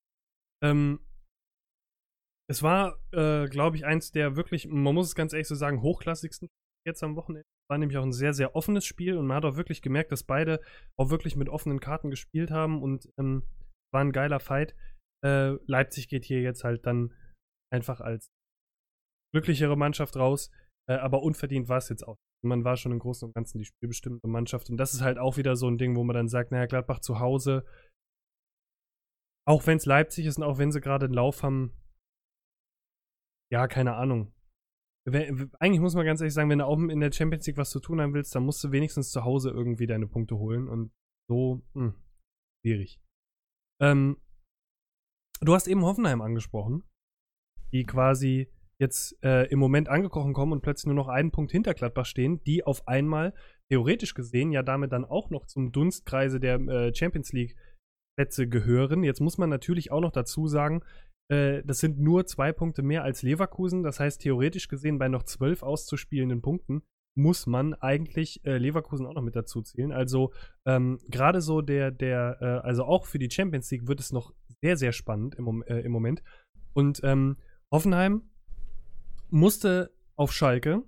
Es war, glaube ich, eins der wirklich, man muss es ganz ehrlich so sagen, hochklassigsten jetzt am Wochenende. War nämlich auch ein sehr, sehr offenes Spiel und man hat auch wirklich gemerkt, dass beide auch wirklich mit offenen Karten gespielt haben und war ein geiler Fight. Leipzig geht hier jetzt halt dann einfach als glücklichere Mannschaft raus, aber unverdient war es jetzt auch. Man war schon im Großen und Ganzen die spielbestimmende Mannschaft und das ist halt auch wieder so ein Ding, wo man dann sagt, naja, Gladbach zu Hause, auch wenn es Leipzig ist und auch wenn sie gerade einen Lauf haben, ja, keine Ahnung. Eigentlich muss man ganz ehrlich sagen, wenn du auch in der Champions League was zu tun haben willst, dann musst du wenigstens zu Hause irgendwie deine Punkte holen und so, schwierig. Du hast eben Hoffenheim angesprochen, die quasi jetzt im Moment angekrochen kommen und plötzlich nur noch 1 Punkt hinter Gladbach stehen, die auf einmal theoretisch gesehen ja damit dann auch noch zum Dunstkreise der Champions League Plätze gehören. Jetzt muss man natürlich auch noch dazu sagen, das sind nur 2 Punkte mehr als Leverkusen. Das heißt, theoretisch gesehen, bei noch 12 auszuspielenden Punkten muss man eigentlich Leverkusen auch noch mit dazu zählen. Also gerade so also auch für die Champions League wird es noch sehr, sehr spannend im Moment. Und Hoffenheim musste auf Schalke.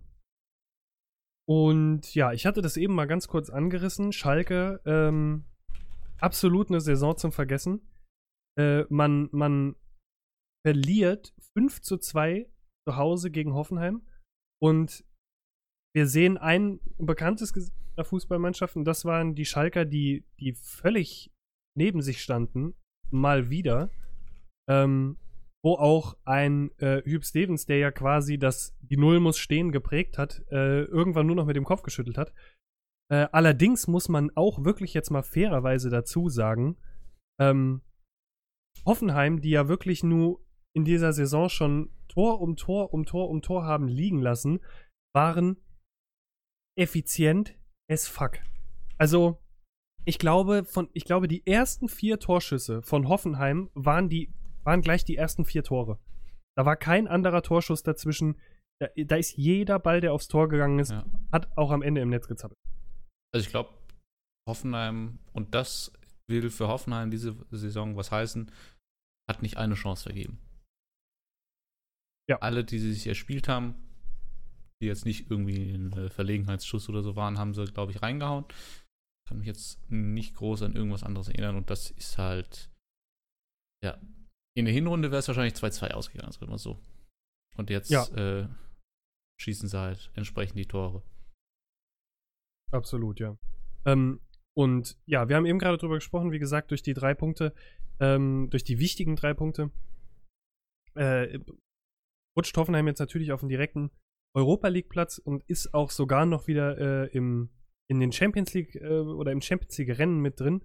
Und ja, ich hatte das eben mal ganz kurz angerissen. Schalke, absolut eine Saison zum Vergessen. Man verliert 5:2 zu Hause gegen Hoffenheim und wir sehen ein bekanntes Gesicht der Fußballmannschaft und das waren die Schalker, die völlig neben sich standen, mal wieder, wo auch ein Huub Stevens, der ja quasi die Null muss stehen geprägt hat, irgendwann nur noch mit dem Kopf geschüttelt hat. Allerdings muss man auch wirklich jetzt mal fairerweise dazu sagen, Hoffenheim, die ja wirklich nur in dieser Saison schon Tor um Tor haben liegen lassen, waren effizient as fuck. Also, ich glaube, die ersten 4 Torschüsse von Hoffenheim waren gleich die ersten 4 Tore. Da war kein anderer Torschuss dazwischen. Da ist jeder Ball, der aufs Tor gegangen ist, hat auch am Ende im Netz gezappelt. Also ich glaube, Hoffenheim, und das will für Hoffenheim diese Saison was heißen, hat nicht eine Chance vergeben. Ja. Alle, die sie sich erspielt haben, die jetzt nicht irgendwie ein Verlegenheitsschuss oder so waren, haben sie, glaube ich, reingehauen. Kann mich jetzt nicht groß an irgendwas anderes erinnern und das ist halt, ja, in der Hinrunde wäre es wahrscheinlich 2-2 ausgegangen, sagen wir so. Und jetzt schießen sie halt entsprechend die Tore. Absolut, ja. Und ja, wir haben eben gerade drüber gesprochen, wie gesagt, durch die 3 Punkte, durch die wichtigen 3 Punkte, rutscht Hoffenheim jetzt natürlich auf den direkten Europa-League-Platz und ist auch sogar noch wieder in den Champions League oder im Champions League-Rennen mit drin.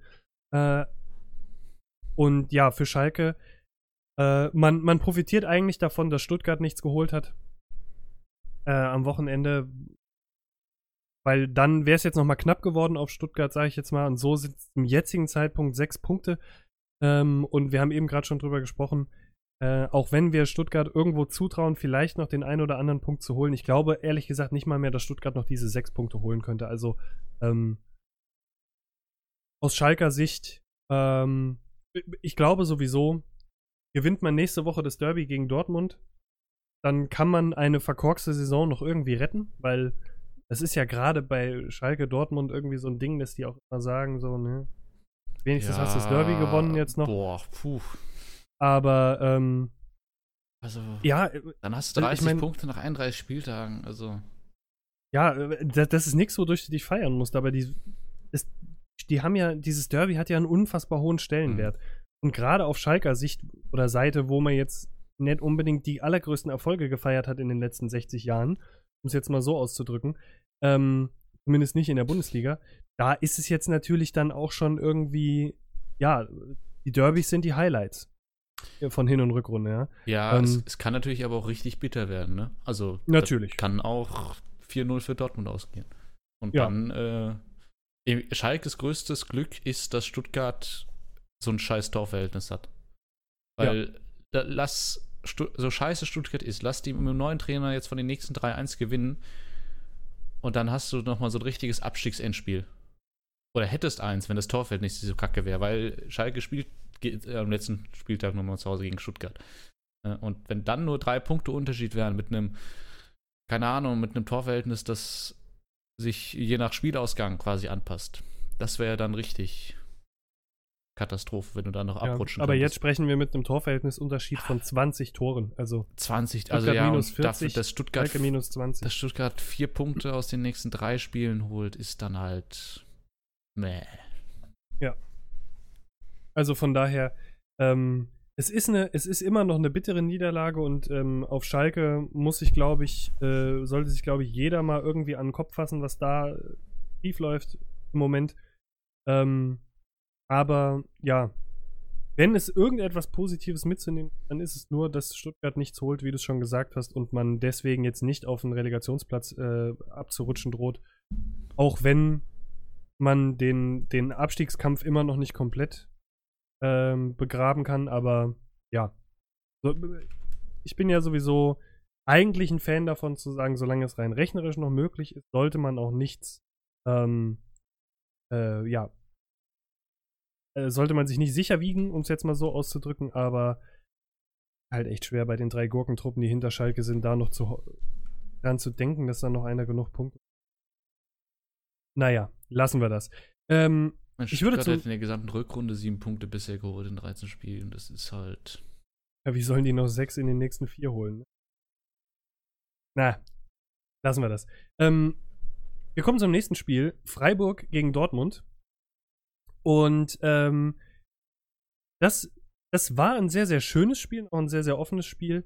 Und ja, für Schalke, man profitiert eigentlich davon, dass Stuttgart nichts geholt hat am Wochenende, weil dann wäre es jetzt nochmal knapp geworden auf Stuttgart, sage ich jetzt mal. Und so sind es zum jetzigen Zeitpunkt 6 Punkte. Und wir haben eben gerade schon drüber gesprochen, auch wenn wir Stuttgart irgendwo zutrauen, vielleicht noch den einen oder anderen Punkt zu holen. Ich glaube, ehrlich gesagt, nicht mal mehr, dass Stuttgart noch diese 6 Punkte holen könnte. Also aus Schalker Sicht, ich glaube sowieso, gewinnt man nächste Woche das Derby gegen Dortmund, dann kann man eine verkorkste Saison noch irgendwie retten, weil das ist ja gerade bei Schalke Dortmund irgendwie so ein Ding, dass die auch immer sagen, so, ne, wenigstens hast du das Derby gewonnen jetzt noch. Boah, puh. Aber, also, ja, dann hast du 30 Punkte nach 31 Spieltagen, also. Ja, das ist nichts, wodurch du dich feiern musst, aber die haben ja, dieses Derby hat ja einen unfassbar hohen Stellenwert. Und gerade auf Schalker Sicht oder Seite, wo man jetzt nicht unbedingt die allergrößten Erfolge gefeiert hat in den letzten 60 Jahren, um es jetzt mal so auszudrücken, zumindest nicht in der Bundesliga, da ist es jetzt natürlich dann auch schon irgendwie, ja, die Derbys sind die Highlights von Hin- und Rückrunde, ja. Ja, es kann natürlich aber auch richtig bitter werden, ne? Also, natürlich. Kann auch 4-0 für Dortmund ausgehen. Und ja. dann, Schalkes größtes Glück ist, dass Stuttgart so ein scheiß Torverhältnis hat. Weil, so scheiße Stuttgart ist, lass die mit dem neuen Trainer jetzt von den nächsten 3-1 gewinnen und dann hast du nochmal so ein richtiges Abstiegsendspiel. Oder hättest eins, wenn das Torverhältnis nicht so kacke wäre, weil Schalke spielt am letzten Spieltag nochmal zu Hause gegen Stuttgart. Und wenn dann nur 3 Punkte Unterschied wären mit einem, keine Ahnung, mit einem Torverhältnis, das sich je nach Spielausgang quasi anpasst, das wäre dann richtig Katastrophe, wenn du da noch abrutschen aber könntest. jetzt sprechen wir mit einem Torverhältnisunterschied von 20 Toren. Also 20, Stuttgart also ja, minus 40, dafür, dass Schalke minus 20. Dass Stuttgart 4 Punkte aus den nächsten 3 Spielen holt, ist dann halt meh. Ja. Also von daher, es ist immer noch eine bittere Niederlage und auf Schalke sollte sich, glaube ich, jeder mal irgendwie an den Kopf fassen, was da schief läuft im Moment. Aber ja, wenn es irgendetwas Positives mitzunehmen, dann ist es nur, dass Stuttgart nichts holt, wie du es schon gesagt hast, und man deswegen jetzt nicht auf einen Relegationsplatz abzurutschen droht. Auch wenn man den Abstiegskampf immer noch nicht komplett begraben kann, aber ja. Ich bin ja sowieso eigentlich ein Fan davon zu sagen, solange es rein rechnerisch noch möglich ist, sollte man auch nichts sollte man sich nicht sicher wiegen, um es jetzt mal so auszudrücken, aber halt echt schwer bei den 3 Gurkentruppen, die hinter Schalke sind, da noch dran zu denken, dass da noch einer genug Punkte. Naja, lassen wir das. Ich würde hat in der gesamten Rückrunde 7 Punkte bisher geholt in 13 Spielen. Das ist halt. Ja, wie sollen die noch 6 in den nächsten 4 holen? Na, lassen wir das. Wir kommen zum nächsten Spiel. Freiburg gegen Dortmund. Und das war ein sehr, sehr schönes Spiel, auch ein sehr, sehr offenes Spiel.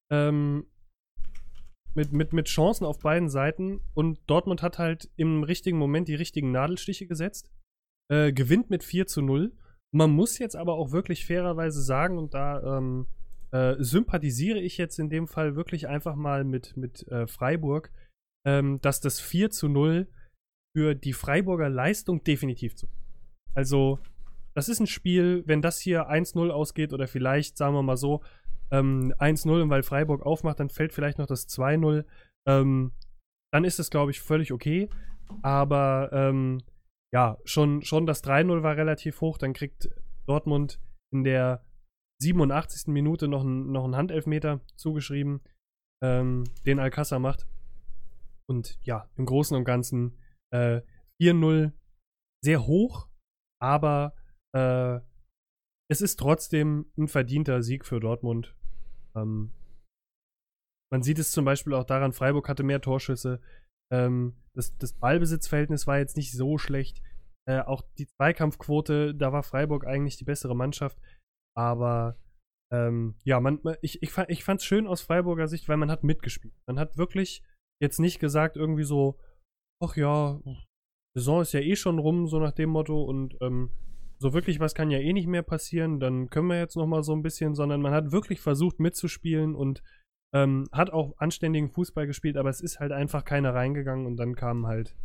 Mit Chancen auf beiden Seiten. Und Dortmund hat halt im richtigen Moment die richtigen Nadelstiche gesetzt. Gewinnt mit 4-0. Man muss jetzt aber auch wirklich fairerweise sagen, und da sympathisiere ich jetzt in dem Fall wirklich einfach mal mit Freiburg, dass das 4-0 für die Freiburger Leistung definitiv zu. Also, das ist ein Spiel, wenn das hier 1-0 ausgeht oder vielleicht, sagen wir mal so, 1-0 und weil Freiburg aufmacht, dann fällt vielleicht noch das 2-0, dann ist es, glaube ich, völlig okay. Aber ja, schon das 3-0 war relativ hoch. Dann kriegt Dortmund in der 87. Minute noch einen Handelfmeter zugeschrieben, den Alcázar macht. Und ja, im Großen und Ganzen 4-0 sehr hoch, aber es ist trotzdem ein verdienter Sieg für Dortmund. Man sieht es zum Beispiel auch daran, Freiburg hatte mehr Torschüsse. Das Ballbesitzverhältnis war jetzt nicht so schlecht. Auch die Zweikampfquote, da war Freiburg eigentlich die bessere Mannschaft. Aber ja, ich fand es schön aus Freiburger Sicht, weil man hat mitgespielt. Man hat wirklich jetzt nicht gesagt irgendwie so, ach ja, Saison ist ja eh schon rum, so nach dem Motto, und so wirklich was kann ja eh nicht mehr passieren, dann können wir jetzt noch mal so ein bisschen, sondern man hat wirklich versucht mitzuspielen und hat auch anständigen Fußball gespielt, aber es ist halt einfach keiner reingegangen und dann kamen halt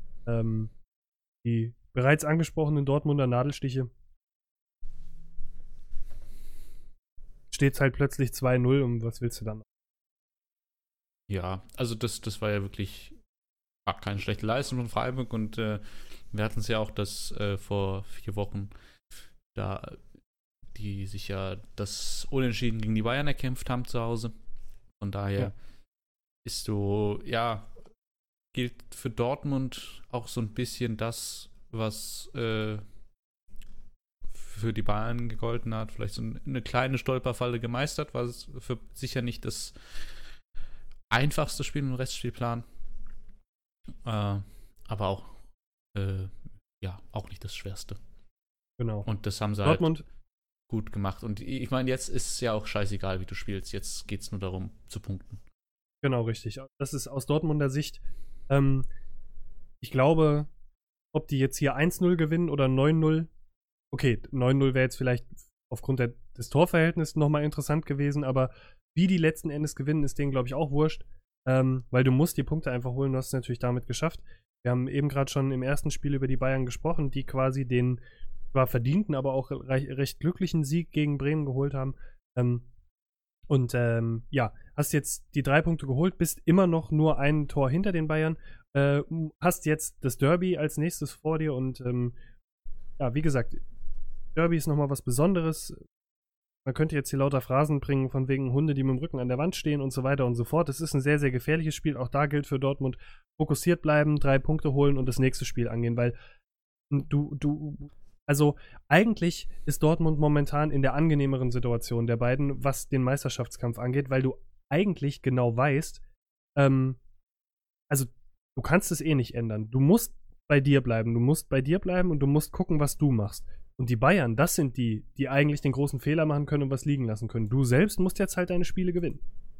die bereits angesprochenen Dortmunder Nadelstiche. Steht's halt plötzlich 2-0 und was willst du dann? Ja, also das war ja wirklich keine schlechte Leistung von Freiburg und wir hatten es ja auch vor 4 Wochen, da die sich ja das Unentschieden gegen die Bayern erkämpft haben zu Hause. Von daher ist so, ja, gilt für Dortmund auch so ein bisschen das, was für die Bayern gegolten hat. Vielleicht so eine kleine Stolperfalle gemeistert, war es für sicher nicht das einfachste Spiel im Restspielplan. Aber auch, auch nicht das Schwerste. Genau. Und das haben sie Dortmund halt gut gemacht. Und ich meine, jetzt ist es ja auch scheißegal, wie du spielst. Jetzt geht es nur darum, zu punkten. Genau, richtig. Das ist aus Dortmunder Sicht. Ich glaube, ob die jetzt hier 1-0 gewinnen oder 9-0, okay, 9-0 wäre jetzt vielleicht aufgrund des Torverhältnisses nochmal interessant gewesen, aber wie die letzten Endes gewinnen, ist denen, glaube ich, auch wurscht, weil du musst die Punkte einfach holen, du hast es natürlich damit geschafft. Wir haben eben gerade schon im ersten Spiel über die Bayern gesprochen, die quasi den zwar verdienten, aber auch recht glücklichen Sieg gegen Bremen geholt haben. Hast jetzt die 3 Punkte geholt, bist immer noch nur ein Tor hinter den Bayern, hast jetzt das Derby als nächstes vor dir und wie gesagt, Derby ist nochmal was Besonderes. Man könnte jetzt hier lauter Phrasen bringen, von wegen Hunde, die mit dem Rücken an der Wand stehen und so weiter und so fort. Es ist ein sehr, sehr gefährliches Spiel. Auch da gilt für Dortmund, fokussiert bleiben, 3 Punkte holen und das nächste Spiel angehen, weil also eigentlich ist Dortmund momentan in der angenehmeren Situation der beiden, was den Meisterschaftskampf angeht, weil du eigentlich genau weißt, also du kannst es eh nicht ändern. Du musst bei dir bleiben und du musst gucken, was du machst. Und die Bayern, das sind die eigentlich den großen Fehler machen können und was liegen lassen können. Du selbst musst jetzt halt deine Spiele gewinnen.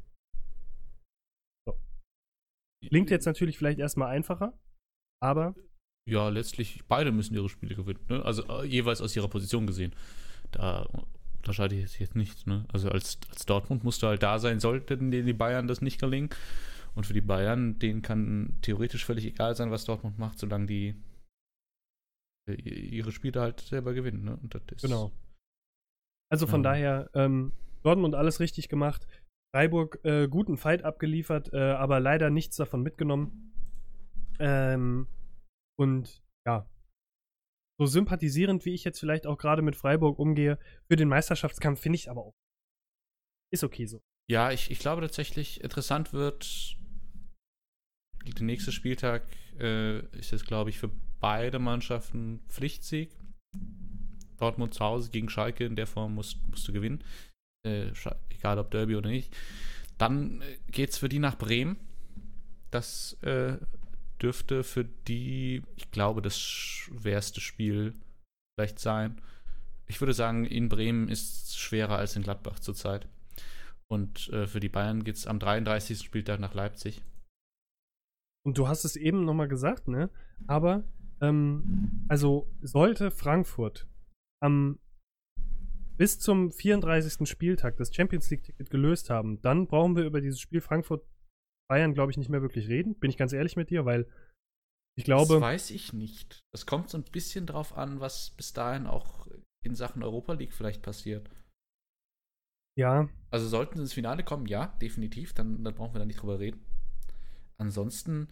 So. Klingt jetzt natürlich vielleicht erstmal einfacher, aber ja, letztlich beide müssen ihre Spiele gewinnen, ne? Also jeweils aus ihrer Position gesehen. Da unterscheide ich jetzt nicht, ne? Also als Dortmund musst du halt da sein, sollten denen die Bayern das nicht gelingen. Und für die Bayern, denen kann theoretisch völlig egal sein, was Dortmund macht, solange die ihre Spiele halt selber gewinnen, ne? Und das ist, genau. Also von daher, Dortmund alles richtig gemacht. Freiburg guten Fight abgeliefert, aber leider nichts davon mitgenommen. Und ja, so sympathisierend, wie ich jetzt vielleicht auch gerade mit Freiburg umgehe, für den Meisterschaftskampf finde ich aber auch. Ist okay so. Ja, ich glaube tatsächlich, interessant wird, der nächste Spieltag ist jetzt, glaube ich, für beide Mannschaften Pflichtsieg. Dortmund zu Hause gegen Schalke, in der Form musst du gewinnen. Egal ob Derby oder nicht. Dann geht's für die nach Bremen. Das dürfte für die, ich glaube, das schwerste Spiel vielleicht sein. Ich würde sagen, in Bremen ist es schwerer als in Gladbach zurzeit. Und für die Bayern geht es am 33. Spieltag nach Leipzig. Und du hast es eben nochmal gesagt, ne? Aber, also sollte Frankfurt bis zum 34. Spieltag das Champions League-Ticket gelöst haben, dann brauchen wir über dieses Spiel Frankfurt-Bayern, glaube ich, nicht mehr wirklich reden. Bin ich ganz ehrlich mit dir, weil ich glaube. Das weiß ich nicht. Das kommt so ein bisschen drauf an, was bis dahin auch in Sachen Europa League vielleicht passiert. Ja. Also sollten sie ins Finale kommen, ja, definitiv. Dann brauchen wir da nicht drüber reden. Ansonsten,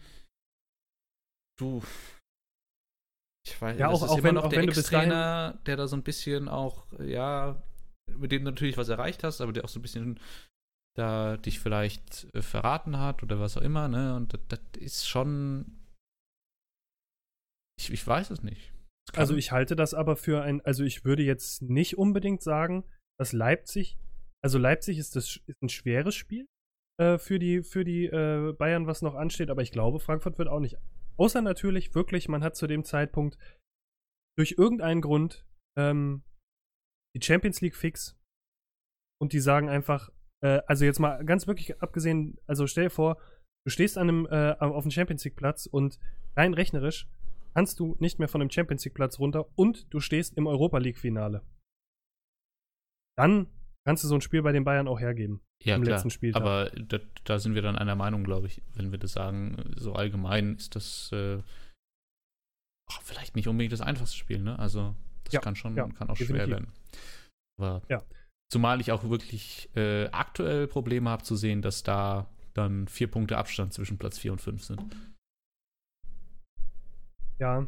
ich weiß, ja, das auch ist immer wenn, noch auch der wenn du bis Ex-Trainer, der da so ein bisschen auch, ja, mit dem du natürlich was erreicht hast, aber der auch so ein bisschen da dich vielleicht verraten hat oder was auch immer, ne? Und das ist schon, ich weiß es nicht. Also ich halte das aber für also ich würde jetzt nicht unbedingt sagen, dass Leipzig ist ein schweres Spiel für die Bayern, was noch ansteht, aber ich glaube, Frankfurt wird auch nicht. Außer natürlich wirklich, man hat zu dem Zeitpunkt durch irgendeinen Grund die Champions League fix und die sagen einfach, also jetzt mal ganz wirklich abgesehen, also stell dir vor, Du stehst auf dem Champions League Platz und rein rechnerisch kannst du nicht mehr von dem Champions League Platz runter und du stehst im Europa League Finale. Dann kannst du so ein Spiel bei den Bayern auch hergeben. Ja, im klar. letzten Spieltag. Aber da sind wir dann einer Meinung, glaube ich. Wenn wir das sagen, so allgemein ist das vielleicht nicht unbedingt das einfachste Spiel, ne? Also das kann auch definitiv schwer werden. Aber zumal ich auch wirklich aktuell Probleme habe zu sehen, dass da dann 4 Punkte Abstand zwischen Platz 4 und 5 sind. Ja.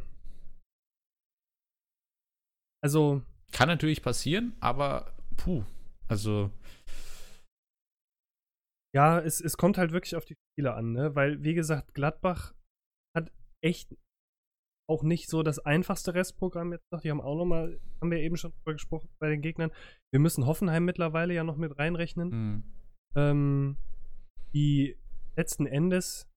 Also. Kann natürlich passieren, aber also. Ja, es kommt halt wirklich auf die Spiele an, ne? Weil, wie gesagt, Gladbach hat echt auch nicht so das einfachste Restprogramm jetzt noch. Die haben wir eben schon drüber gesprochen bei den Gegnern. Wir müssen Hoffenheim mittlerweile ja noch mit reinrechnen. Die letzten Endes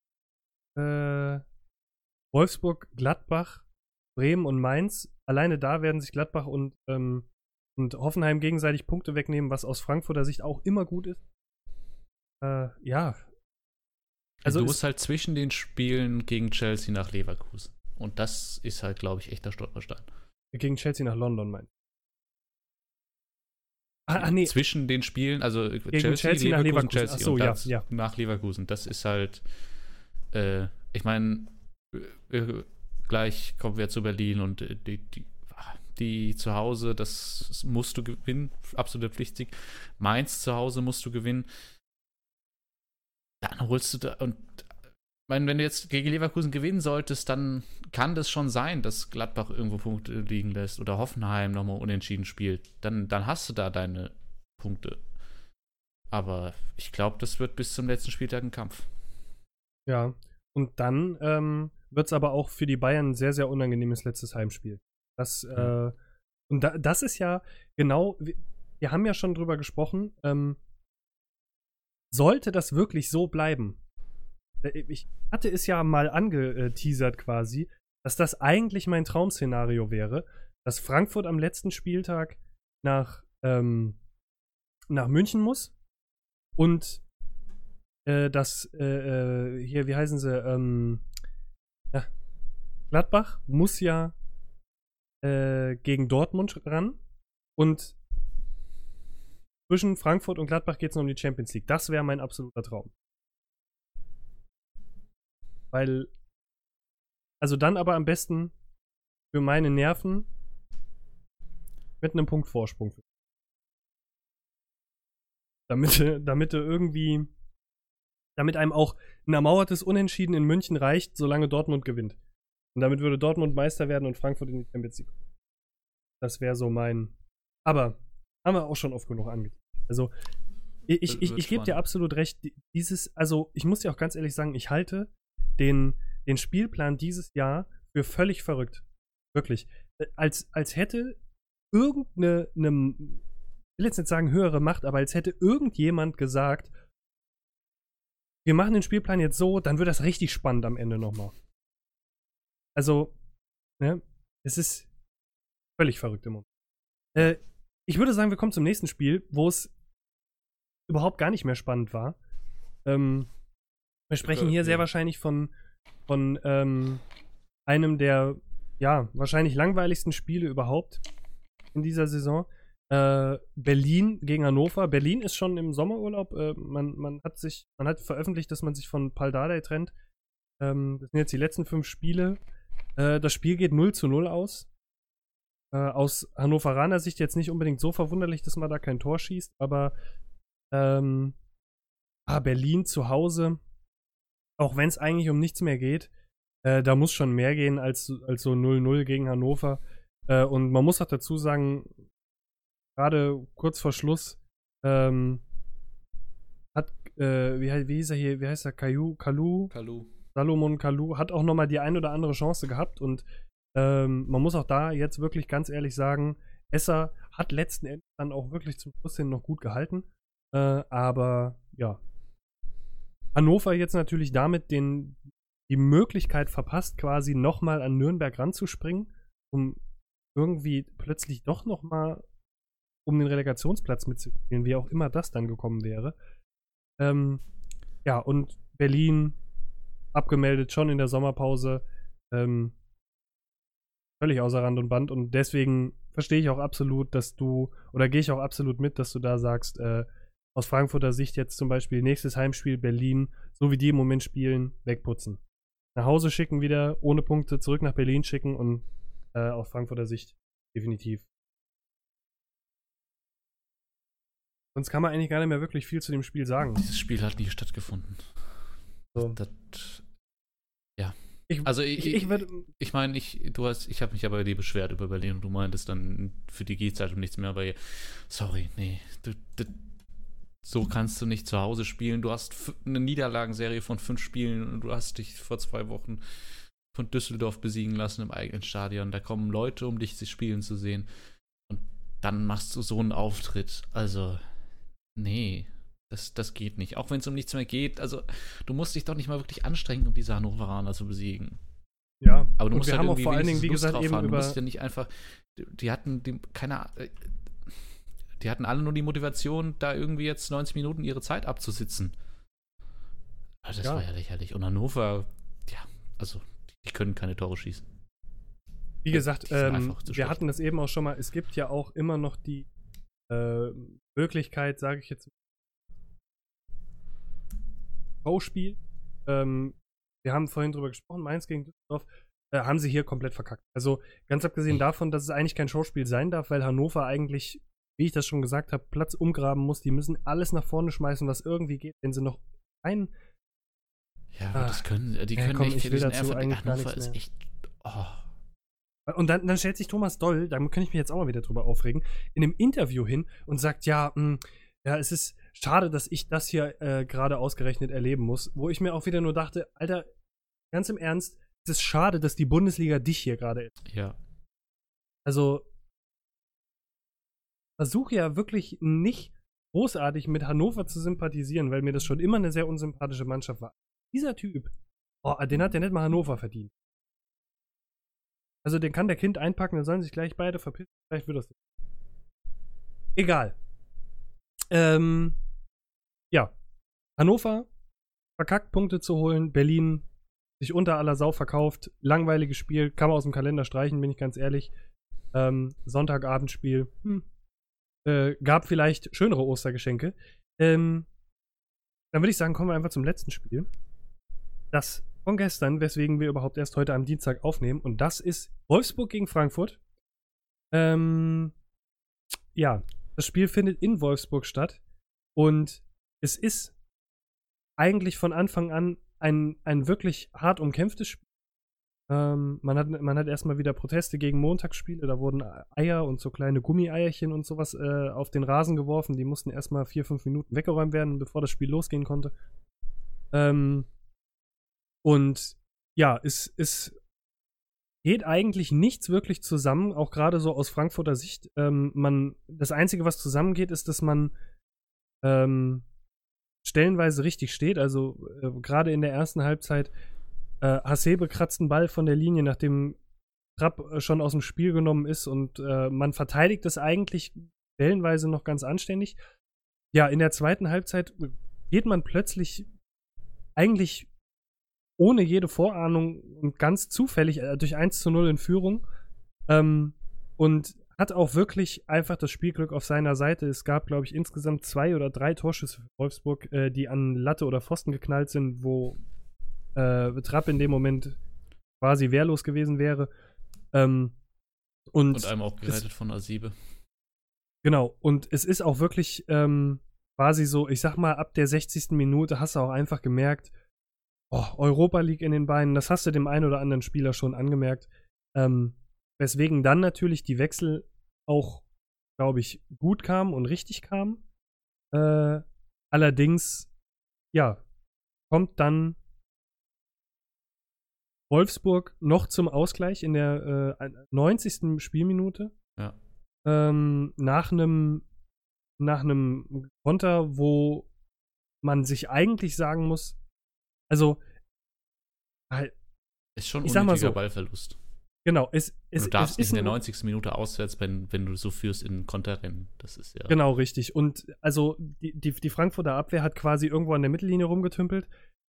Wolfsburg, Gladbach, Bremen und Mainz. Alleine da werden sich Gladbach und Hoffenheim gegenseitig Punkte wegnehmen, was aus Frankfurter Sicht auch immer gut ist. Ja. Also du bist halt zwischen den Spielen gegen Chelsea nach Leverkusen. Und das ist halt, glaube ich, echter Stolperstein. Gegen Chelsea nach London, meinst du? Nee. Zwischen den Spielen, also gegen Chelsea nach Leverkusen. Chelsea. Achso, ja. Nach Leverkusen. Das ist halt, ich meine, gleich kommen wir zu Berlin und die zu Hause, das musst du gewinnen, absoluter Pflichtsieg. Mainz zu Hause musst du gewinnen. Dann holst du da, und wenn du jetzt gegen Leverkusen gewinnen solltest, dann kann das schon sein, dass Gladbach irgendwo Punkte liegen lässt oder Hoffenheim nochmal unentschieden spielt. Dann hast du da deine Punkte. Aber ich glaube, das wird bis zum letzten Spieltag ein Kampf. Ja, und dann wird es aber auch für die Bayern ein sehr, sehr unangenehmes letztes Heimspiel. Das ist ja genau, wir haben ja schon drüber gesprochen, sollte das wirklich so bleiben? Ich hatte es ja mal angeteasert quasi, dass das eigentlich mein Traum-Szenario wäre, dass Frankfurt am letzten Spieltag nach München muss und dass hier, wie heißen sie, Gladbach muss ja gegen Dortmund ran und zwischen Frankfurt und Gladbach geht es noch um die Champions League. Das wäre mein absoluter Traum. Weil, also dann aber am besten für meine Nerven mit einem Punkt Vorsprung. Damit einem auch ein ermauertes Unentschieden in München reicht, solange Dortmund gewinnt. Und damit würde Dortmund Meister werden und Frankfurt in die Champions League. Das wäre so mein. Aber haben wir auch schon oft genug angetan. Also, ich gebe dir absolut recht. Also, ich muss dir auch ganz ehrlich sagen, ich halte den Spielplan dieses Jahr für völlig verrückt. Wirklich. Als hätte irgendeine, ich will jetzt nicht sagen höhere Macht, aber als hätte irgendjemand gesagt, wir machen den Spielplan jetzt so, dann wird das richtig spannend am Ende nochmal. Also, ne, es ist völlig verrückt im Moment. Ich würde sagen, wir kommen zum nächsten Spiel, wo es überhaupt gar nicht mehr spannend war. Wir sprechen hier sehr wahrscheinlich von einem der, wahrscheinlich langweiligsten Spiele überhaupt in dieser Saison. Berlin gegen Hannover. Berlin ist schon im Sommerurlaub. Man hat veröffentlicht, dass man sich von Pal Dardai trennt. Das sind jetzt die letzten 5 Spiele. Das Spiel geht 0:0 aus. Aus Hannoveraner Sicht jetzt nicht unbedingt so verwunderlich, dass man da kein Tor schießt, aber Berlin zu Hause, auch wenn es eigentlich um nichts mehr geht, da muss schon mehr gehen als so 0:0 gegen Hannover. Und man muss auch dazu sagen, gerade kurz vor Schluss hat, wie hieß er hier, wie heißt er, Kalu. Salomon Kalou hat auch nochmal die ein oder andere Chance gehabt und man muss auch da jetzt wirklich ganz ehrlich sagen, Esser hat letzten Endes dann auch wirklich zum Schluss hin noch gut gehalten. Aber ja, Hannover jetzt natürlich damit die Möglichkeit verpasst, quasi nochmal an Nürnberg ranzuspringen, um irgendwie plötzlich doch nochmal um den Relegationsplatz mitzuspielen, wie auch immer das dann gekommen wäre. Ja, und Berlin abgemeldet, schon in der Sommerpause. Völlig außer Rand und Band. Und deswegen verstehe ich auch absolut, dass du, oder gehe ich auch absolut mit, dass du da sagst, aus Frankfurter Sicht jetzt zum Beispiel nächstes Heimspiel Berlin, so wie die im Moment spielen, wegputzen. Nach Hause schicken wieder, ohne Punkte, zurück nach Berlin schicken und aus Frankfurter Sicht definitiv. Sonst kann man eigentlich gar nicht mehr wirklich viel zu dem Spiel sagen. Dieses Spiel hat nie stattgefunden. So. Ja. Ich meine, ich habe mich ja bei dir beschwert über Berlin und du meintest dann, für die geht's halt um nichts mehr, aber sorry, nee, so kannst du nicht zu Hause spielen. Du hast eine Niederlagenserie von 5 Spielen und du hast dich vor 2 Wochen von Düsseldorf besiegen lassen im eigenen Stadion. Da kommen Leute, um dich spielen zu sehen. Und dann machst du so einen Auftritt. Also, nee, das geht nicht. Auch wenn es um nichts mehr geht. Also, du musst dich doch nicht mal wirklich anstrengen, um diese Hannoveraner zu besiegen. Ja, aber du musst wir halt haben auch vor allen Dingen, wie Lust gesagt, eben haben. über... Du musst ja nicht einfach... Die hatten alle nur die Motivation, da irgendwie jetzt 90 Minuten ihre Zeit abzusitzen. Also das war ja lächerlich. Und Hannover, ja, also die können keine Tore schießen. Wie gesagt, wir hatten das eben auch schon mal, es gibt ja auch immer noch die Möglichkeit, sage ich jetzt, Showspiel. Wir haben vorhin drüber gesprochen, Mainz gegen Düsseldorf, haben sie hier komplett verkackt. Also ganz abgesehen davon, dass es eigentlich kein Showspiel sein darf, weil Hannover eigentlich, wie ich das schon gesagt habe, Platz umgraben muss. Die müssen alles nach vorne schmeißen, was irgendwie geht, wenn sie noch einen... Ja, das können die können komm, echt. Ich will dazu eigentlich gar nichts ist mehr. echt... Oh. Und dann stellt sich Thomas Doll, da kann ich mich jetzt auch mal wieder drüber aufregen, in einem Interview hin und sagt, ja, es ist schade, dass ich das hier gerade ausgerechnet erleben muss. Wo ich mir auch wieder nur dachte, Alter, ganz im Ernst, es ist schade, dass die Bundesliga dich hier gerade ist. Ja. Also, versuche ja wirklich nicht großartig mit Hannover zu sympathisieren, weil mir das schon immer eine sehr unsympathische Mannschaft war. Dieser Typ, den hat ja nicht mal Hannover verdient. Also den kann der Kind einpacken, dann sollen sich gleich beide verpissen. Vielleicht wird das nicht. Egal. Ja. Hannover verkackt, Punkte zu holen. Berlin sich unter aller Sau verkauft. Langweiliges Spiel. Kann man aus dem Kalender streichen, bin ich ganz ehrlich. Sonntagabendspiel. Gab vielleicht schönere Ostergeschenke. Dann würde ich sagen, kommen wir einfach zum letzten Spiel. Das von gestern, weswegen wir überhaupt erst heute am Dienstag aufnehmen. Und das ist Wolfsburg gegen Frankfurt. Ja, das Spiel findet in Wolfsburg statt. Und es ist eigentlich von Anfang an ein wirklich hart umkämpftes Spiel. Man hat erstmal wieder Proteste gegen Montagsspiele. Da wurden Eier und so kleine Gummieierchen und sowas auf den Rasen geworfen. Die mussten erstmal 4-5 Minuten weggeräumt werden, bevor das Spiel losgehen konnte. Und ja, es geht eigentlich nichts wirklich zusammen, auch gerade so aus Frankfurter Sicht. Das Einzige, was zusammengeht, ist, dass man stellenweise richtig steht. Also gerade in der ersten Halbzeit Hasebe kratzt einen Ball von der Linie, nachdem Trapp schon aus dem Spiel genommen ist und man verteidigt das eigentlich stellenweise noch ganz anständig. Ja, in der zweiten Halbzeit geht man plötzlich eigentlich ohne jede Vorahnung und ganz zufällig durch 1:0 in Führung und hat auch wirklich einfach das Spielglück auf seiner Seite. Es gab, glaube ich, insgesamt 2 oder 3 Torschüsse für Wolfsburg, die an Latte oder Pfosten geknallt sind, wo Trapp in dem Moment quasi wehrlos gewesen wäre. Und einem auch gerettet von Hasebe. Genau, und es ist auch wirklich quasi so, ich sag mal, ab der 60. Minute hast du auch einfach gemerkt, Europa League in den Beinen, das hast du dem einen oder anderen Spieler schon angemerkt. Weswegen dann natürlich die Wechsel auch, glaube ich, gut kamen und richtig kamen. Allerdings, ja, kommt dann Wolfsburg noch zum Ausgleich in der 90. Spielminute. Ja. Nach einem Konter, wo man sich eigentlich sagen muss, also ist schon ein unnötiger unnötiger Ballverlust. Genau, du darfst nicht in der 90. Minute auswärts, wenn du so führst, in Konterrennen. Das ist ja. Genau, richtig. Und also die Frankfurter Abwehr hat quasi irgendwo an der Mittellinie rumgetümpelt.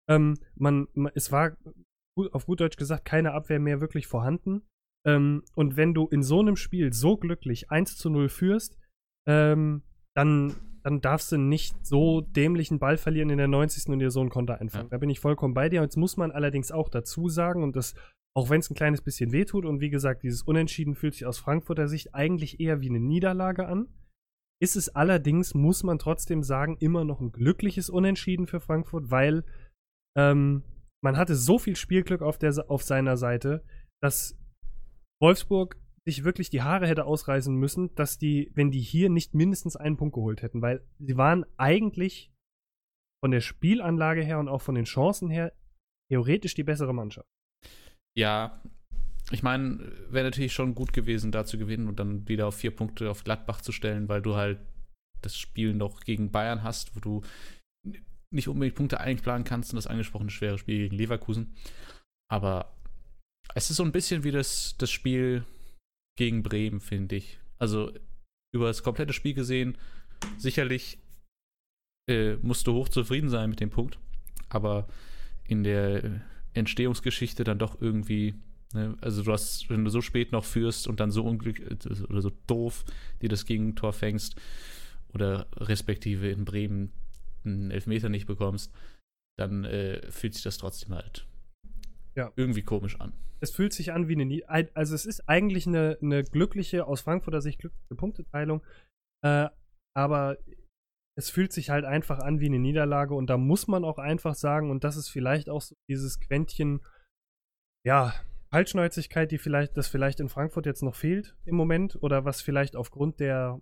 Es war auf gut Deutsch gesagt keine Abwehr mehr wirklich vorhanden. Und wenn du in so einem Spiel so glücklich 1:0 führst, dann darfst du nicht so dämlichen Ball verlieren in der 90. und dir so einen Konter einfangen. Da bin ich vollkommen bei dir. Jetzt muss man allerdings auch dazu sagen, und das, auch wenn es ein kleines bisschen wehtut, und wie gesagt, dieses Unentschieden fühlt sich aus Frankfurter Sicht eigentlich eher wie eine Niederlage an. Ist es allerdings, muss man trotzdem sagen, immer noch ein glückliches Unentschieden für Frankfurt, weil man hatte so viel Spielglück auf seiner Seite, dass Wolfsburg sich wirklich die Haare hätte ausreißen müssen, dass wenn die hier nicht mindestens einen Punkt geholt hätten, weil sie waren eigentlich von der Spielanlage her und auch von den Chancen her theoretisch die bessere Mannschaft. Ja, ich meine, wäre natürlich schon gut gewesen, da zu gewinnen und dann wieder auf 4 Punkte auf Gladbach zu stellen, weil du halt das Spiel noch gegen Bayern hast, wo du nicht unbedingt Punkte einplanen kannst und das angesprochene schwere Spiel gegen Leverkusen. Aber es ist so ein bisschen wie das Spiel gegen Bremen, finde ich. Also über das komplette Spiel gesehen, sicherlich musst du hoch zufrieden sein mit dem Punkt, aber in der Entstehungsgeschichte dann doch irgendwie, ne, also wenn du so spät noch führst und dann so unglücklich oder so doof dir das Gegentor fängst oder respektive in Bremen einen Elfmeter nicht bekommst, dann fühlt sich das trotzdem halt irgendwie komisch an. Es fühlt sich an wie also es ist eigentlich eine glückliche, aus Frankfurter Sicht glückliche Punkteteilung, aber es fühlt sich halt einfach an wie eine Niederlage und da muss man auch einfach sagen, und das ist vielleicht auch so dieses Quäntchen, Kaltschnäuzigkeit, das vielleicht in Frankfurt jetzt noch fehlt im Moment oder was vielleicht aufgrund der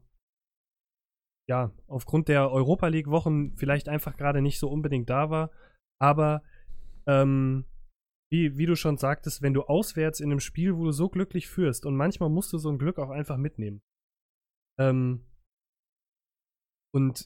Europa League Wochen vielleicht einfach gerade nicht so unbedingt da war, aber wie du schon sagtest, wenn du auswärts in einem Spiel, wo du so glücklich führst und manchmal musst du so ein Glück auch einfach mitnehmen. Und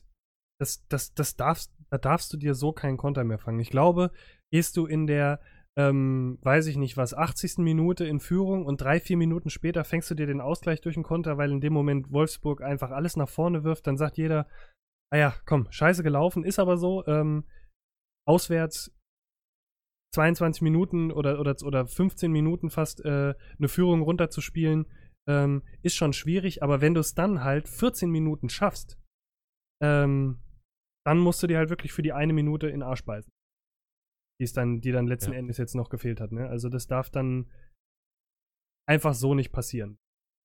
da darfst du dir so keinen Konter mehr fangen. Ich glaube, gehst du in der, weiß ich nicht was, 80. Minute in Führung und 3-4 Minuten später fängst du dir den Ausgleich durch einen Konter, weil in dem Moment Wolfsburg einfach alles nach vorne wirft, dann sagt jeder, komm, scheiße gelaufen, ist aber so, auswärts 22 Minuten oder 15 Minuten fast eine Führung runterzuspielen, ist schon schwierig, aber wenn du es dann halt 14 Minuten schaffst, dann musst du dir halt wirklich für die eine Minute in den Arsch beißen. Die dann letzten Endes jetzt noch gefehlt hat, ne? Also das darf dann einfach so nicht passieren.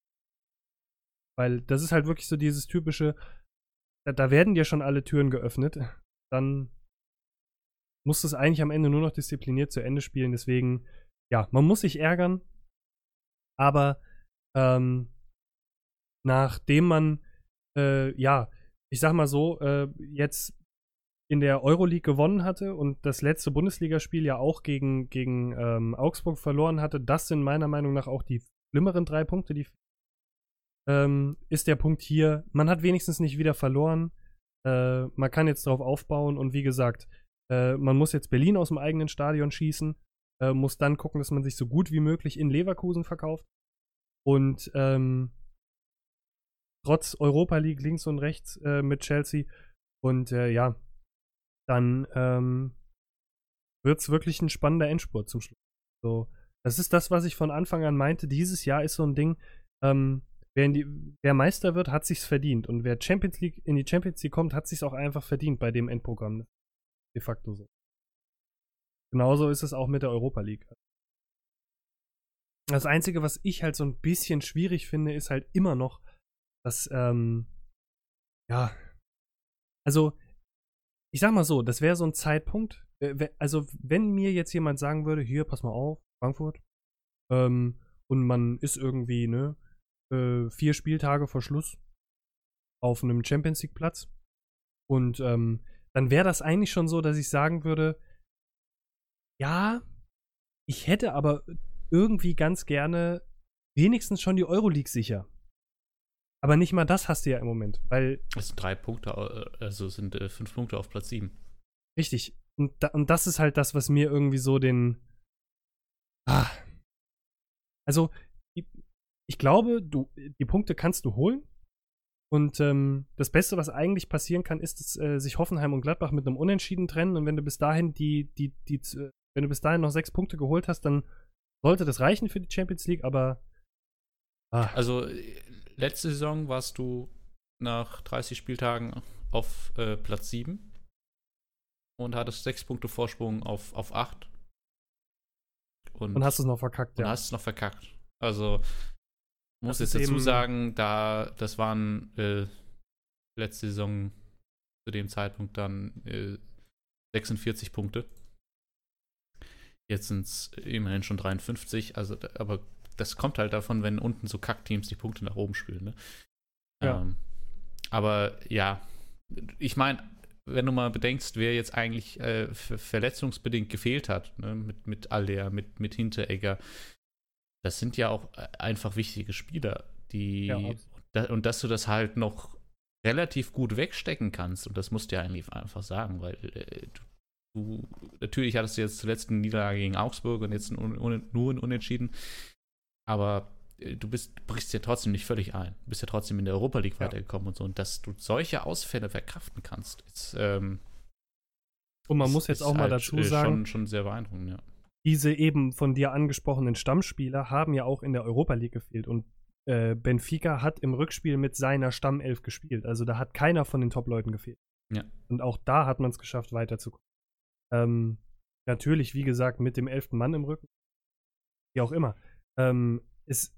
Weil das ist halt wirklich so dieses typische, da werden dir schon alle Türen geöffnet, dann musst du es eigentlich am Ende nur noch diszipliniert zu Ende spielen. Deswegen, man muss sich ärgern, aber nachdem man, ich sag mal so, jetzt in der Euroleague gewonnen hatte und das letzte Bundesligaspiel ja auch gegen Augsburg verloren hatte, das sind meiner Meinung nach auch die schlimmeren 3 Punkte, ist der Punkt hier, man hat wenigstens nicht wieder verloren, man kann jetzt drauf aufbauen und wie gesagt, man muss jetzt Berlin aus dem eigenen Stadion schießen, muss dann gucken, dass man sich so gut wie möglich in Leverkusen verkauft und trotz Europa League links und rechts mit Chelsea und dann wird es wirklich ein spannender Endspurt zum Schluss. So, das ist das, was ich von Anfang an meinte. Dieses Jahr ist so ein Ding, wer Meister wird, hat sich's verdient. Und wer in die Champions League kommt, hat sich's auch einfach verdient bei dem Endprogramm. De facto so. Genauso ist es auch mit der Europa League. Das Einzige, was ich halt so ein bisschen schwierig finde, ist halt immer noch, dass, also, ich sag mal so, das wäre so ein Zeitpunkt, also, wenn mir jetzt jemand sagen würde, hier, pass mal auf, Frankfurt, und man ist irgendwie, 4 Spieltage vor Schluss auf einem Champions League Platz und, dann wäre das eigentlich schon so, dass ich sagen würde, ja, ich hätte aber irgendwie ganz gerne wenigstens schon die Euroleague sicher. Aber nicht mal das hast du ja im Moment, weil. Es sind 3 Punkte, also es sind 5 Punkte auf Platz 7. Richtig. Und das ist halt das, was mir irgendwie so also, ich glaube, die Punkte kannst du holen. Und das Beste, was eigentlich passieren kann, ist, dass sich Hoffenheim und Gladbach mit einem Unentschieden trennen. Und wenn du bis dahin wenn du bis dahin noch 6 Punkte geholt hast, dann sollte das reichen für die Champions League, aber Also, letzte Saison warst du nach 30 Spieltagen auf Platz 7 und hattest 6 Punkte Vorsprung auf 8. Und hast es noch verkackt, und hast es noch verkackt. Also, muss jetzt dazu sagen, das waren letzte Saison zu dem Zeitpunkt dann 46 Punkte. Jetzt sind es immerhin schon 53, also aber das kommt halt davon, wenn unten so Kackteams die Punkte nach oben spielen, ne? Ja. Aber ja, ich meine, wenn du mal bedenkst, wer jetzt eigentlich verletzungsbedingt gefehlt hat, ne? mit Aller, mit Hinteregger, das sind ja auch einfach wichtige Spieler, und dass du das halt noch relativ gut wegstecken kannst, und das musst du ja eigentlich einfach sagen, weil du natürlich hattest du jetzt zuletzt eine Niederlage gegen Augsburg und jetzt nur ein Unentschieden, aber du brichst ja trotzdem nicht völlig ein. Du bist ja trotzdem in der Europa League weitergekommen und so, und dass du solche Ausfälle verkraften kannst, ist und man muss jetzt auch mal dazu sagen, schon sehr beeindruckend, ja. Diese eben von dir angesprochenen Stammspieler haben ja auch in der Europa League gefehlt, und Benfica hat im Rückspiel mit seiner Stammelf gespielt. Also da hat keiner von den Top-Leuten gefehlt. Ja. Und auch da hat man es geschafft, weiterzukommen. Natürlich, wie gesagt, mit dem 11. Mann im Rücken. Wie auch immer. Es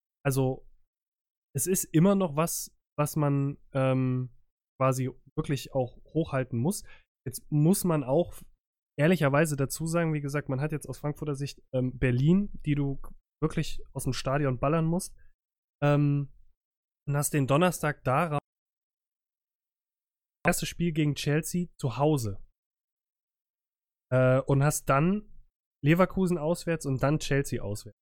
ist immer noch was man quasi wirklich auch hochhalten muss. Jetzt muss man auch ehrlicherweise dazu sagen, wie gesagt, man hat jetzt aus Frankfurter Sicht Berlin, die du wirklich aus dem Stadion ballern musst. Und hast den Donnerstag darauf das erste Spiel gegen Chelsea zu Hause. Und hast dann Leverkusen auswärts und dann Chelsea auswärts.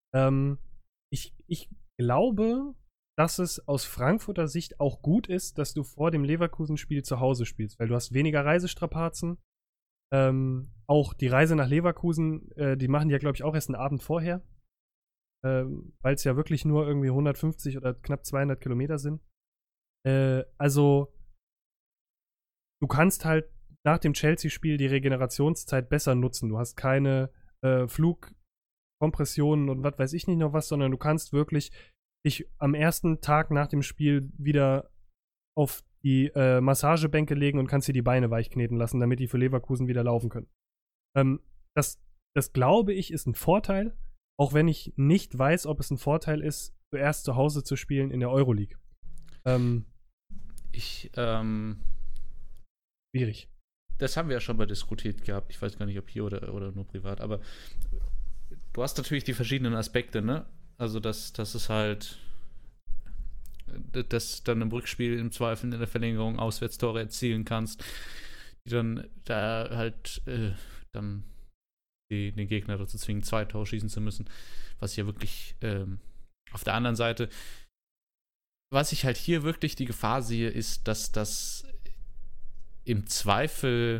Ich glaube, dass es aus Frankfurter Sicht auch gut ist, dass du vor dem Leverkusen-Spiel zu Hause spielst, weil du hast weniger Reisestrapazen. Auch die Reise nach Leverkusen, die machen die ja, glaube ich, auch erst einen Abend vorher. Weil es ja wirklich nur irgendwie 150 oder knapp 200 Kilometer sind. Also, du kannst halt nach dem Chelsea-Spiel die Regenerationszeit besser nutzen. Du hast keine Flugkompressionen und was weiß ich nicht noch was, sondern du kannst wirklich dich am ersten Tag nach dem Spiel wieder auf die Massagebänke legen und kannst dir die Beine weichkneten lassen, damit die für Leverkusen wieder laufen können. Das glaube ich, ist ein Vorteil, auch wenn ich nicht weiß, ob es ein Vorteil ist, zuerst zu Hause zu spielen in der Euroleague. Schwierig. Das haben wir ja schon mal diskutiert gehabt. Ich weiß gar nicht, ob hier oder nur privat, aber du hast natürlich die verschiedenen Aspekte, ne? Also, dass es halt, dass dann im Rückspiel im Zweifel in der Verlängerung Auswärtstore erzielen kannst, die dann da halt dann den Gegner dazu zwingen, 2 Tore schießen zu müssen, was ja wirklich auf der anderen Seite, was ich halt hier wirklich die Gefahr sehe, ist, dass das im Zweifel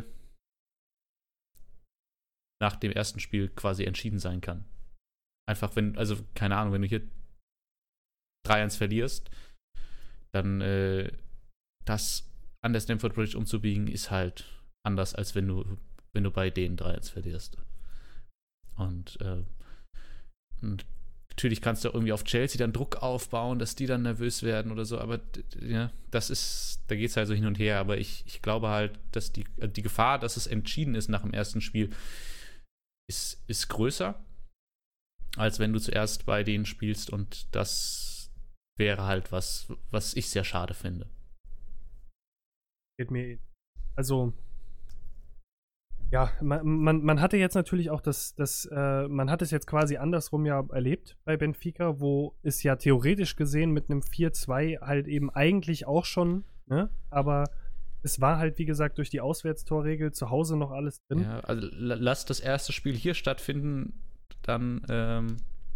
nach dem ersten Spiel quasi entschieden sein kann. Einfach keine Ahnung, wenn du hier 3-1 verlierst, dann das an der Stamford Bridge umzubiegen, ist halt anders, als wenn du bei denen 3-1 verlierst. Und natürlich kannst du irgendwie auf Chelsea dann Druck aufbauen, dass die dann nervös werden oder so, aber ja, da geht es halt so hin und her, aber ich glaube halt, dass die Gefahr, dass es entschieden ist nach dem ersten Spiel, ist größer, als wenn du zuerst bei denen spielst, und das wäre halt was ich sehr schade finde. Geht mir also ja, man hatte jetzt natürlich auch man hat es jetzt quasi andersrum ja erlebt bei Benfica, wo es ja theoretisch gesehen mit einem 4-2 halt eben eigentlich auch schon, ne? Aber es war halt, wie gesagt, durch die Auswärtstorregel zu Hause noch alles drin. Ja, also lass das erste Spiel hier stattfinden, dann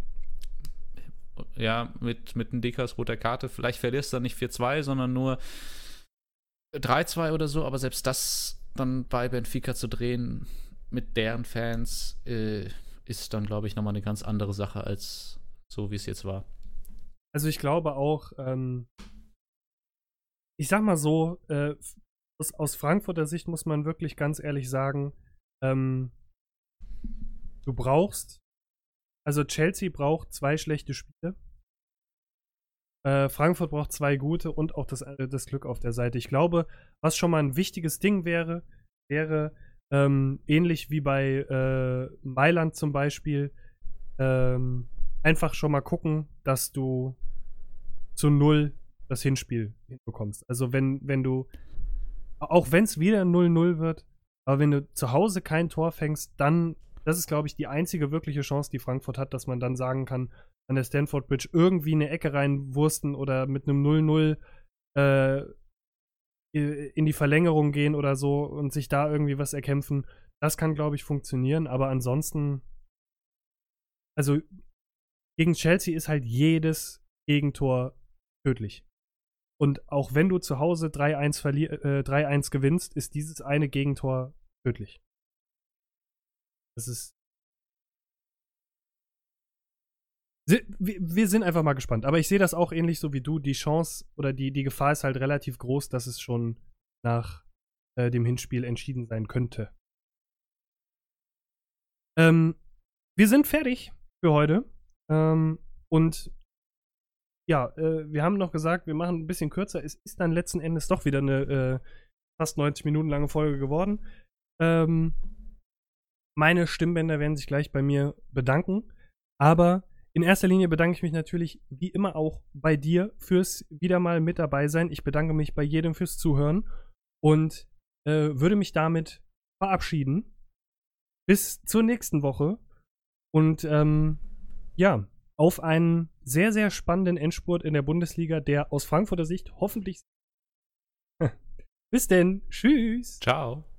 ja, mit einem Dekas roter Karte. Vielleicht verlierst du dann nicht 4-2, sondern nur 3-2 oder so, aber selbst das dann bei Benfica zu drehen mit deren Fans ist dann, glaube ich, nochmal eine ganz andere Sache als so, wie es jetzt war. Also ich glaube auch, ich sag mal so, aus Frankfurter Sicht muss man wirklich ganz ehrlich sagen, du brauchst, also Chelsea braucht 2 schlechte Spiele. Frankfurt braucht 2 gute und auch das Glück auf der Seite. Ich glaube, was schon mal ein wichtiges Ding wäre ähnlich wie bei Mailand zum Beispiel, einfach schon mal gucken, dass du zu 0 das Hinspiel hinbekommst. Also wenn du, auch wenn es wieder 0-0 wird, aber wenn du zu Hause kein Tor fängst, dann, das ist, glaube ich, die einzige wirkliche Chance, die Frankfurt hat, dass man dann sagen kann, an der Stamford Bridge irgendwie eine Ecke reinwursten oder mit einem 0-0 in die Verlängerung gehen oder so und sich da irgendwie was erkämpfen. Das kann, glaube ich, funktionieren, aber ansonsten, also gegen Chelsea ist halt jedes Gegentor tödlich. Und auch wenn du zu Hause 3-1 gewinnst, ist dieses eine Gegentor tödlich. Das ist. Wir sind einfach mal gespannt. Aber ich sehe das auch ähnlich so wie du. Die Chance oder die Gefahr ist halt relativ groß, dass es schon nach dem Hinspiel entschieden sein könnte. Wir sind fertig für heute. Und ja, wir haben noch gesagt, wir machen ein bisschen kürzer. Es ist dann letzten Endes doch wieder eine fast 90 Minuten lange Folge geworden. Meine Stimmbänder werden sich gleich bei mir bedanken. Aber in erster Linie bedanke ich mich natürlich wie immer auch bei dir fürs wieder mal mit dabei sein. Ich bedanke mich bei jedem fürs Zuhören und würde mich damit verabschieden. Bis zur nächsten Woche. Und ja, auf einen sehr, sehr spannenden Endspurt in der Bundesliga, der aus Frankfurter Sicht hoffentlich. Bis denn. Tschüss. Ciao.